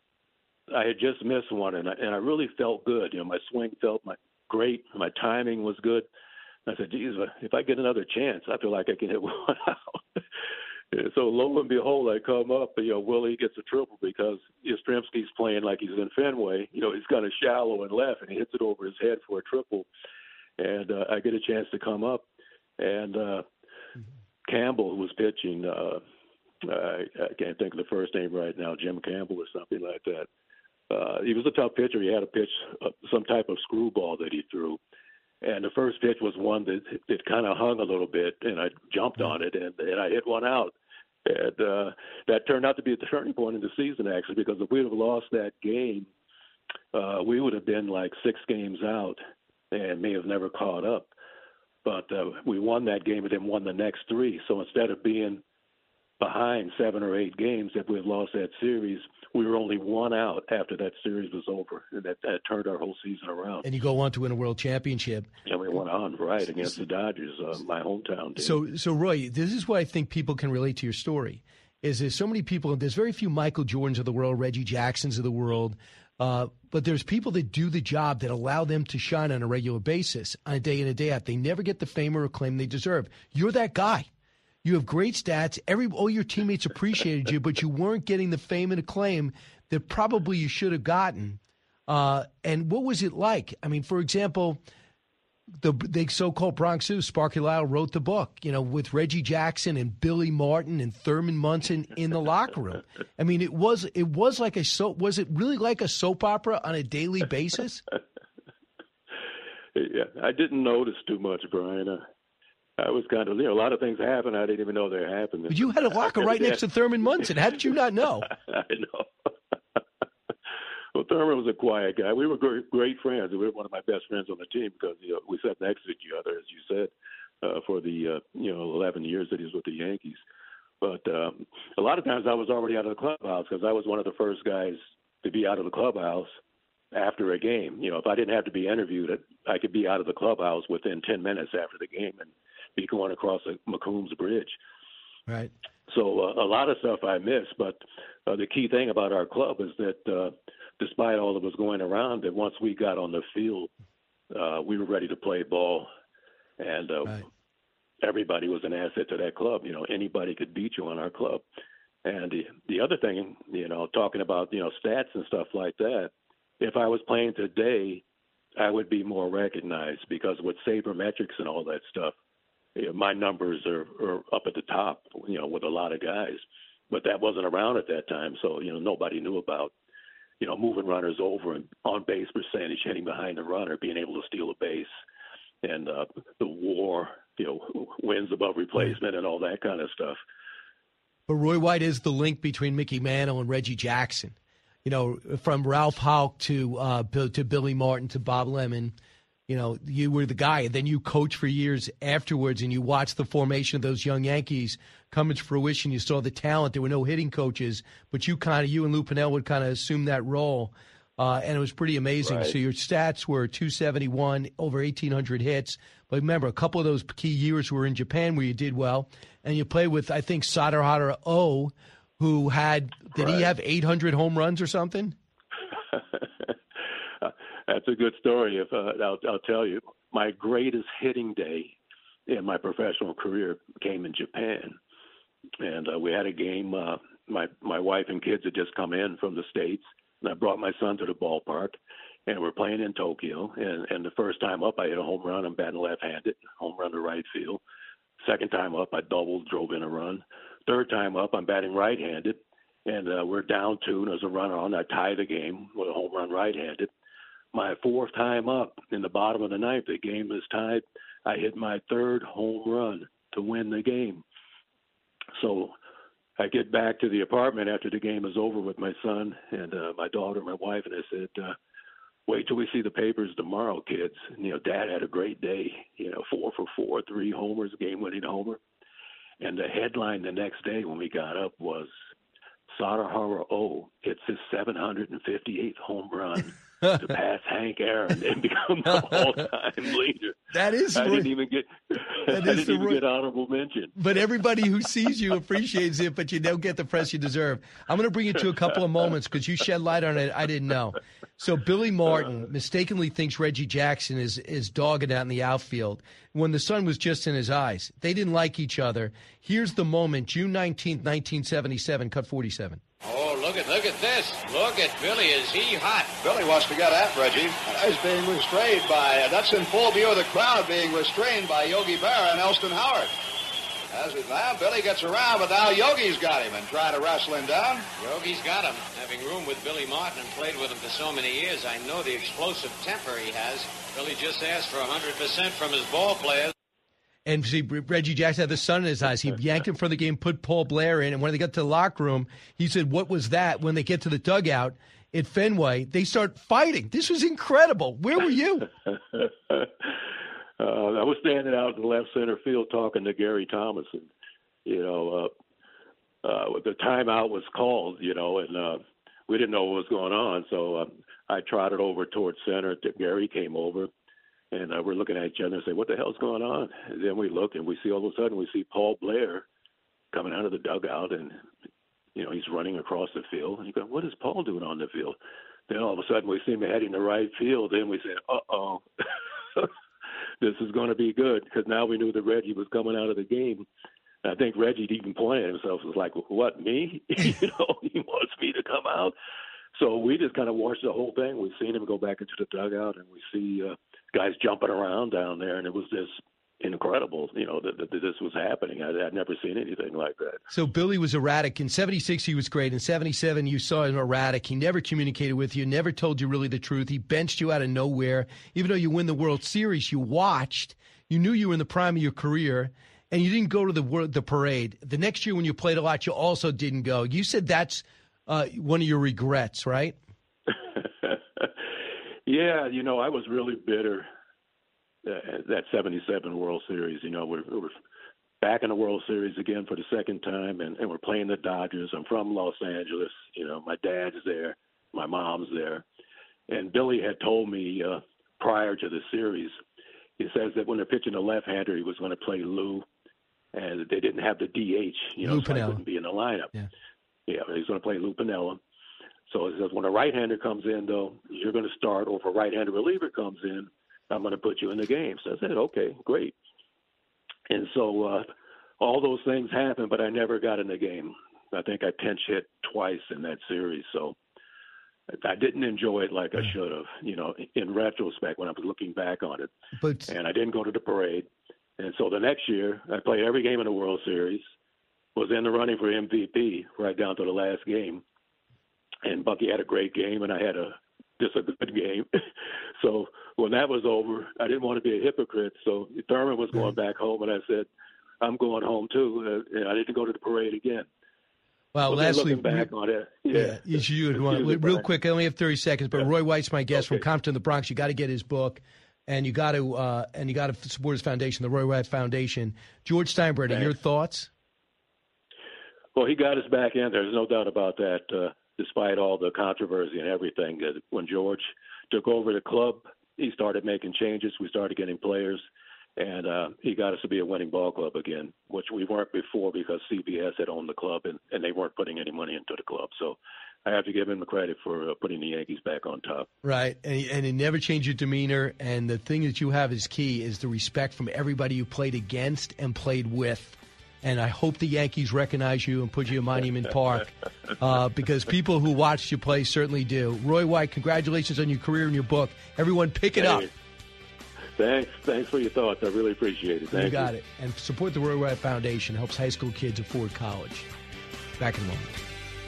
I had just missed one, and I, and I really felt good. You know, my swing felt my, great. My timing was good. And I said, geez, if I get another chance, I feel like I can hit one out. So lo and behold, I come up, you know, Willie gets a triple because Yastrzemski's playing like he's in Fenway. You know, he's kind of shallow and left, and he hits it over his head for a triple. And uh, I get a chance to come up. And uh, Campbell, who was pitching, uh, I, I can't think of the first name right now, Jim Campbell or something like that. Uh, he was a tough pitcher. He had to pitch uh, some type of screwball that he threw. And the first pitch was one that it kind of hung a little bit, and I jumped on it, and, and I hit one out. And uh, that turned out to be a turning point in the season, actually, because if we would have lost that game, uh, we would have been like six games out and may have never caught up. But uh, we won that game and then won the next three. So instead of being behind seven or eight games, if we had lost that series, we were only one out after that series was over, and that, that turned our whole season around. And you go on to win a world championship. And we went on, right, against the Dodgers, uh, my hometown team. So, so Roy, this is why I think people can relate to your story, is there's so many people, there's very few Michael Jordans of the world, Reggie Jacksons of the world, uh, but there's people that do the job that allow them to shine on a regular basis, on a day in and day out. They never get the fame or acclaim they deserve. You're that guy. You have great stats. Every all your teammates appreciated you, but you weren't getting the fame and acclaim that probably you should have gotten. Uh, and what was it like? I mean, for example, the the so-called Bronx Zoo, Sparky Lyle wrote the book, you know, with Reggie Jackson and Billy Martin and Thurman Munson in the locker room. I mean, it was it was like a soap. Was it really like a soap opera on a daily basis? Yeah, I didn't notice too much, Brian. Uh, I was kind of, you know, a lot of things happened. I didn't even know they were happening. But you had a locker right next to Thurman Munson. How did you not know? I know. Well, Thurman was a quiet guy. We were great, great friends. We were one of my best friends on the team because, you know, we sat next to each other, as you said, uh, for the, uh, you know, eleven years that he was with the Yankees. But um, a lot of times I was already out of the clubhouse because I was one of the first guys to be out of the clubhouse after a game. You know, if I didn't have to be interviewed, I could be out of the clubhouse within ten minutes after the game and be going across the McCombs Bridge. Right. So uh, a lot of stuff I miss, but uh, the key thing about our club is that uh, despite all that was going around, that once we got on the field, uh, we were ready to play ball, and uh, right. everybody was an asset to that club. You know, anybody could beat you on our club. And the, the other thing, you know, talking about, you know, stats and stuff like that, if I was playing today, I would be more recognized because with sabermetrics and all that stuff, you know, my numbers are, are up at the top, you know, with a lot of guys. But that wasn't around at that time, so, you know, nobody knew about, you know, moving runners over and on-base percentage, hitting behind the runner, being able to steal a base, and uh, the war, you know, wins above replacement and all that kind of stuff. But Roy White is the link between Mickey Mantle and Reggie Jackson. You know, from Ralph Houck to uh, to Billy Martin to Bob Lemon. you know, you were the guy, and then you coached for years afterwards, and you watched the formation of those young Yankees come into fruition. You saw the talent. There were no hitting coaches, but you kind of, you and Lou Piniella would kind of assume that role, uh, and it was pretty amazing. Right. So your stats were two seventy-one, over eighteen hundred hits. But remember, a couple of those key years were in Japan where you did well, and you played with, I think, Sadahara O, who had, did right. he have eight hundred home runs or something? That's a good story. If uh, I'll, I'll tell you, my greatest hitting day in my professional career came in Japan, and uh, we had a game. Uh, my my wife and kids had just come in from the States, and I brought my son to the ballpark, and we're playing in Tokyo. And, and the first time up, I hit a home run. I'm batting left-handed, home run to right field. Second time up, I doubled, drove in a run. Third time up, I'm batting right-handed, and uh, we're down two, and there's a runner on. I tie the game with a home run right-handed. My fourth time up in the bottom of the ninth, the game is tied. I hit my third home run to win the game. So I get back to the apartment after the game is over with my son and uh, my daughter, my wife, and I said, uh, wait till we see the papers tomorrow, kids. And, you know, Dad had a great day, you know, four for four, three homers, game-winning homer. And the headline the next day when we got up was, Sadahara O hits his seven hundred fifty-eighth home run to pass Hank Aaron and become the all-time leader. That is, I right. didn't even get. That I is didn't the even right. get honorable mention. But everybody who sees you appreciates it, but you don't get the press you deserve. I'm going to bring you to a couple of moments because you shed light on it. I didn't know. So Billy Martin mistakenly thinks Reggie Jackson is is dogging out in the outfield when the sun was just in his eyes. They didn't like each other. Here's the moment, June nineteenth, nineteen seventy-seven, cut forty-seven. Oh, look at look at this. Look at Billy. Is he hot? Billy wants to get at Reggie. He's being restrained by, uh, that's in full view of the crowd, being restrained by Yogi Berra and Elston Howard. As it now, Billy gets around, but now Yogi's got him and trying to wrestle him down. Yogi's got him. Having room with Billy Martin and played with him for so many years, I know the explosive temper he has. Billy just asked for one hundred percent from his ball players. And see, Reggie Jackson had the sun in his eyes. He yanked him from the game, put Paul Blair in, and when they got to the locker room, he said, what was that? When they get to the dugout at Fenway, they start fighting. This was incredible. Where were you? uh, I was standing out in the left center field talking to Gary Thomas. And, you know, uh, uh, the timeout was called, you know, and uh, we didn't know what was going on. So uh, I trotted over towards center. Gary came over. And uh, we're looking at each other and say, what the hell's going on? And then we look and we see all of a sudden we see Paul Blair coming out of the dugout and, you know, he's running across the field. And you go, what is Paul doing on the field? Then all of a sudden we see him heading to right field. Then we said, uh-oh, this is going to be good because now we knew that Reggie was coming out of the game. And I think Reggie even pointed at himself was like, what, me? you know, he wants me to come out. So we just kind of watched the whole thing. We've seen him go back into the dugout, and we see uh, guys jumping around down there, and it was just incredible, you know, that, that this was happening. I, I'd never seen anything like that. So Billy was erratic. In seventy-six, he was great. In seventy-seven, you saw him erratic. He never communicated with you, never told you really the truth. He benched you out of nowhere. Even though you win the World Series, you watched. You knew you were in the prime of your career, and you didn't go to the the parade. The next year when you played a lot, you also didn't go. You said that's uh, one of your regrets, right? Yeah, you know, I was really bitter at that seventy-seven World Series. You know, we're, we're back in the World Series again for the second time, and, and we're playing the Dodgers. I'm from Los Angeles. You know, my dad's there. My mom's there. And Billy had told me uh, prior to the series, he says that when they're pitching a left-hander, he was going to play Lou, and they didn't have the D H, you know, Lou so I Piniella. wouldn't be in the lineup. Yeah, yeah he's going to play Lou Piniella. So he says, when a right-hander comes in, though, you're going to start, or if a right-hander reliever comes in, I'm going to put you in the game. So I said, okay, great. And so uh, all those things happened, but I never got in the game. I think I pinch hit twice in that series. So I didn't enjoy it like I should have, you know, in retrospect when I was looking back on it. But and I didn't go to the parade. And so the next year, I played every game in the World Series, was in the running for M V P right down to the last game. And Bucky had a great game, and I had a just a good game. So when that was over, I didn't want to be a hypocrite. So Thurman was going back home, and I said, I'm going home too. Uh, and I didn't go to the parade again. Well, so lastly, looking back on it, yeah. yeah you should, real quick, I only have thirty seconds, but Roy White's my guest Okay. from Compton, the Bronx. You got to get his book. and you got to uh, and you got to support his foundation, the Roy White Foundation. George Steinbrenner, Thanks. your thoughts? Well, he got us back in. There's no doubt about that. Uh, despite all the controversy and everything, uh, when George took over the club, he started making changes. We started getting players, and uh, he got us to be a winning ball club again, which we weren't before because C B S had owned the club, and, and they weren't putting any money into the club. So I have to give him the credit for uh, putting the Yankees back on top. Right, and, and it never changed your demeanor, and the thing that you have is key is the respect from everybody you played against and played with. And I hope the Yankees recognize you and put you in Monument Park uh, because people who watched you play certainly do. Roy White, congratulations on your career and your book. Everyone, pick it hey, up. Thanks. Thanks for your thoughts. I really appreciate it. Thank you. You got it. And support the Roy White Foundation. Helps high school kids afford college. Back in a moment.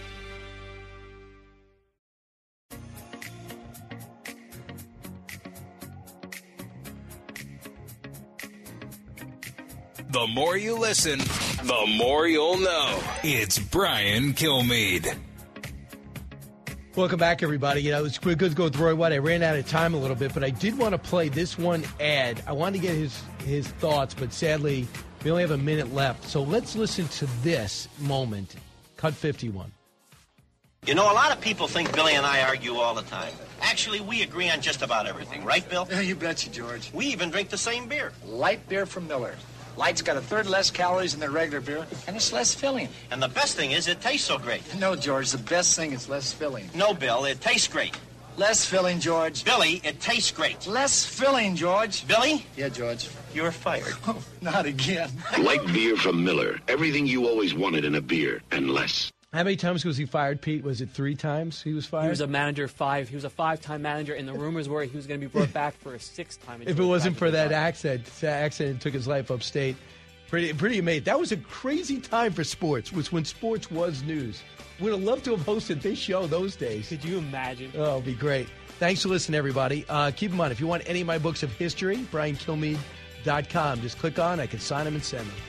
The more you listen, the more you'll know. It's Brian Kilmeade. Welcome back, everybody. You know, it's good to go with Roy White. I ran out of time a little bit, but I did want to play this one ad. I wanted to get his, his thoughts, but sadly, we only have a minute left. So let's listen to this moment. Cut fifty-one. You know, a lot of people think Billy and I argue all the time. Actually, we agree on just about everything. Right, Bill? Yeah, you betcha, George. We even drink the same beer. Light beer from Miller. Light's got a third less calories than their regular beer, and it's less filling. And the best thing is it tastes so great. No, George, the best thing is less filling. No, Bill, it tastes great. Less filling, George. Billy, it tastes great. Less filling, George. Billy? Yeah, George. You're fired. Oh, not again. Light beer from Miller. Everything you always wanted in a beer, and less. How many times was he fired, Pete? Was it three times he was fired? He was a manager five. He was a five-time manager, and the rumors were he was going to be brought back for a sixth time. If it wasn't for that accident, that accident took his life upstate. Pretty, pretty amazing. That was a crazy time for sports. Was when sports was news. Would have loved to have hosted this show those days. Could you imagine? Oh, it'd be great. Thanks for listening, everybody. Uh, keep in mind, if you want any of my books of history, brian kilmeade dot com. Just click on. I can sign them and send them.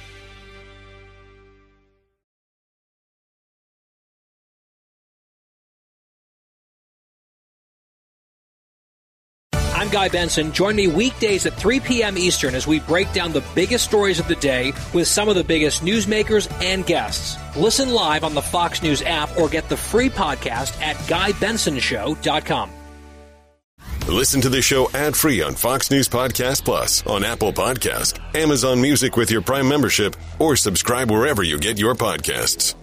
I'm Guy Benson. Join me weekdays at three p.m. Eastern as we break down the biggest stories of the day with some of the biggest newsmakers and guests. Listen live on the Fox News app or get the free podcast at guy benson show dot com. Listen to the show ad-free on Fox News Podcast Plus, on Apple Podcast, Amazon Music with your Prime membership, or subscribe wherever you get your podcasts.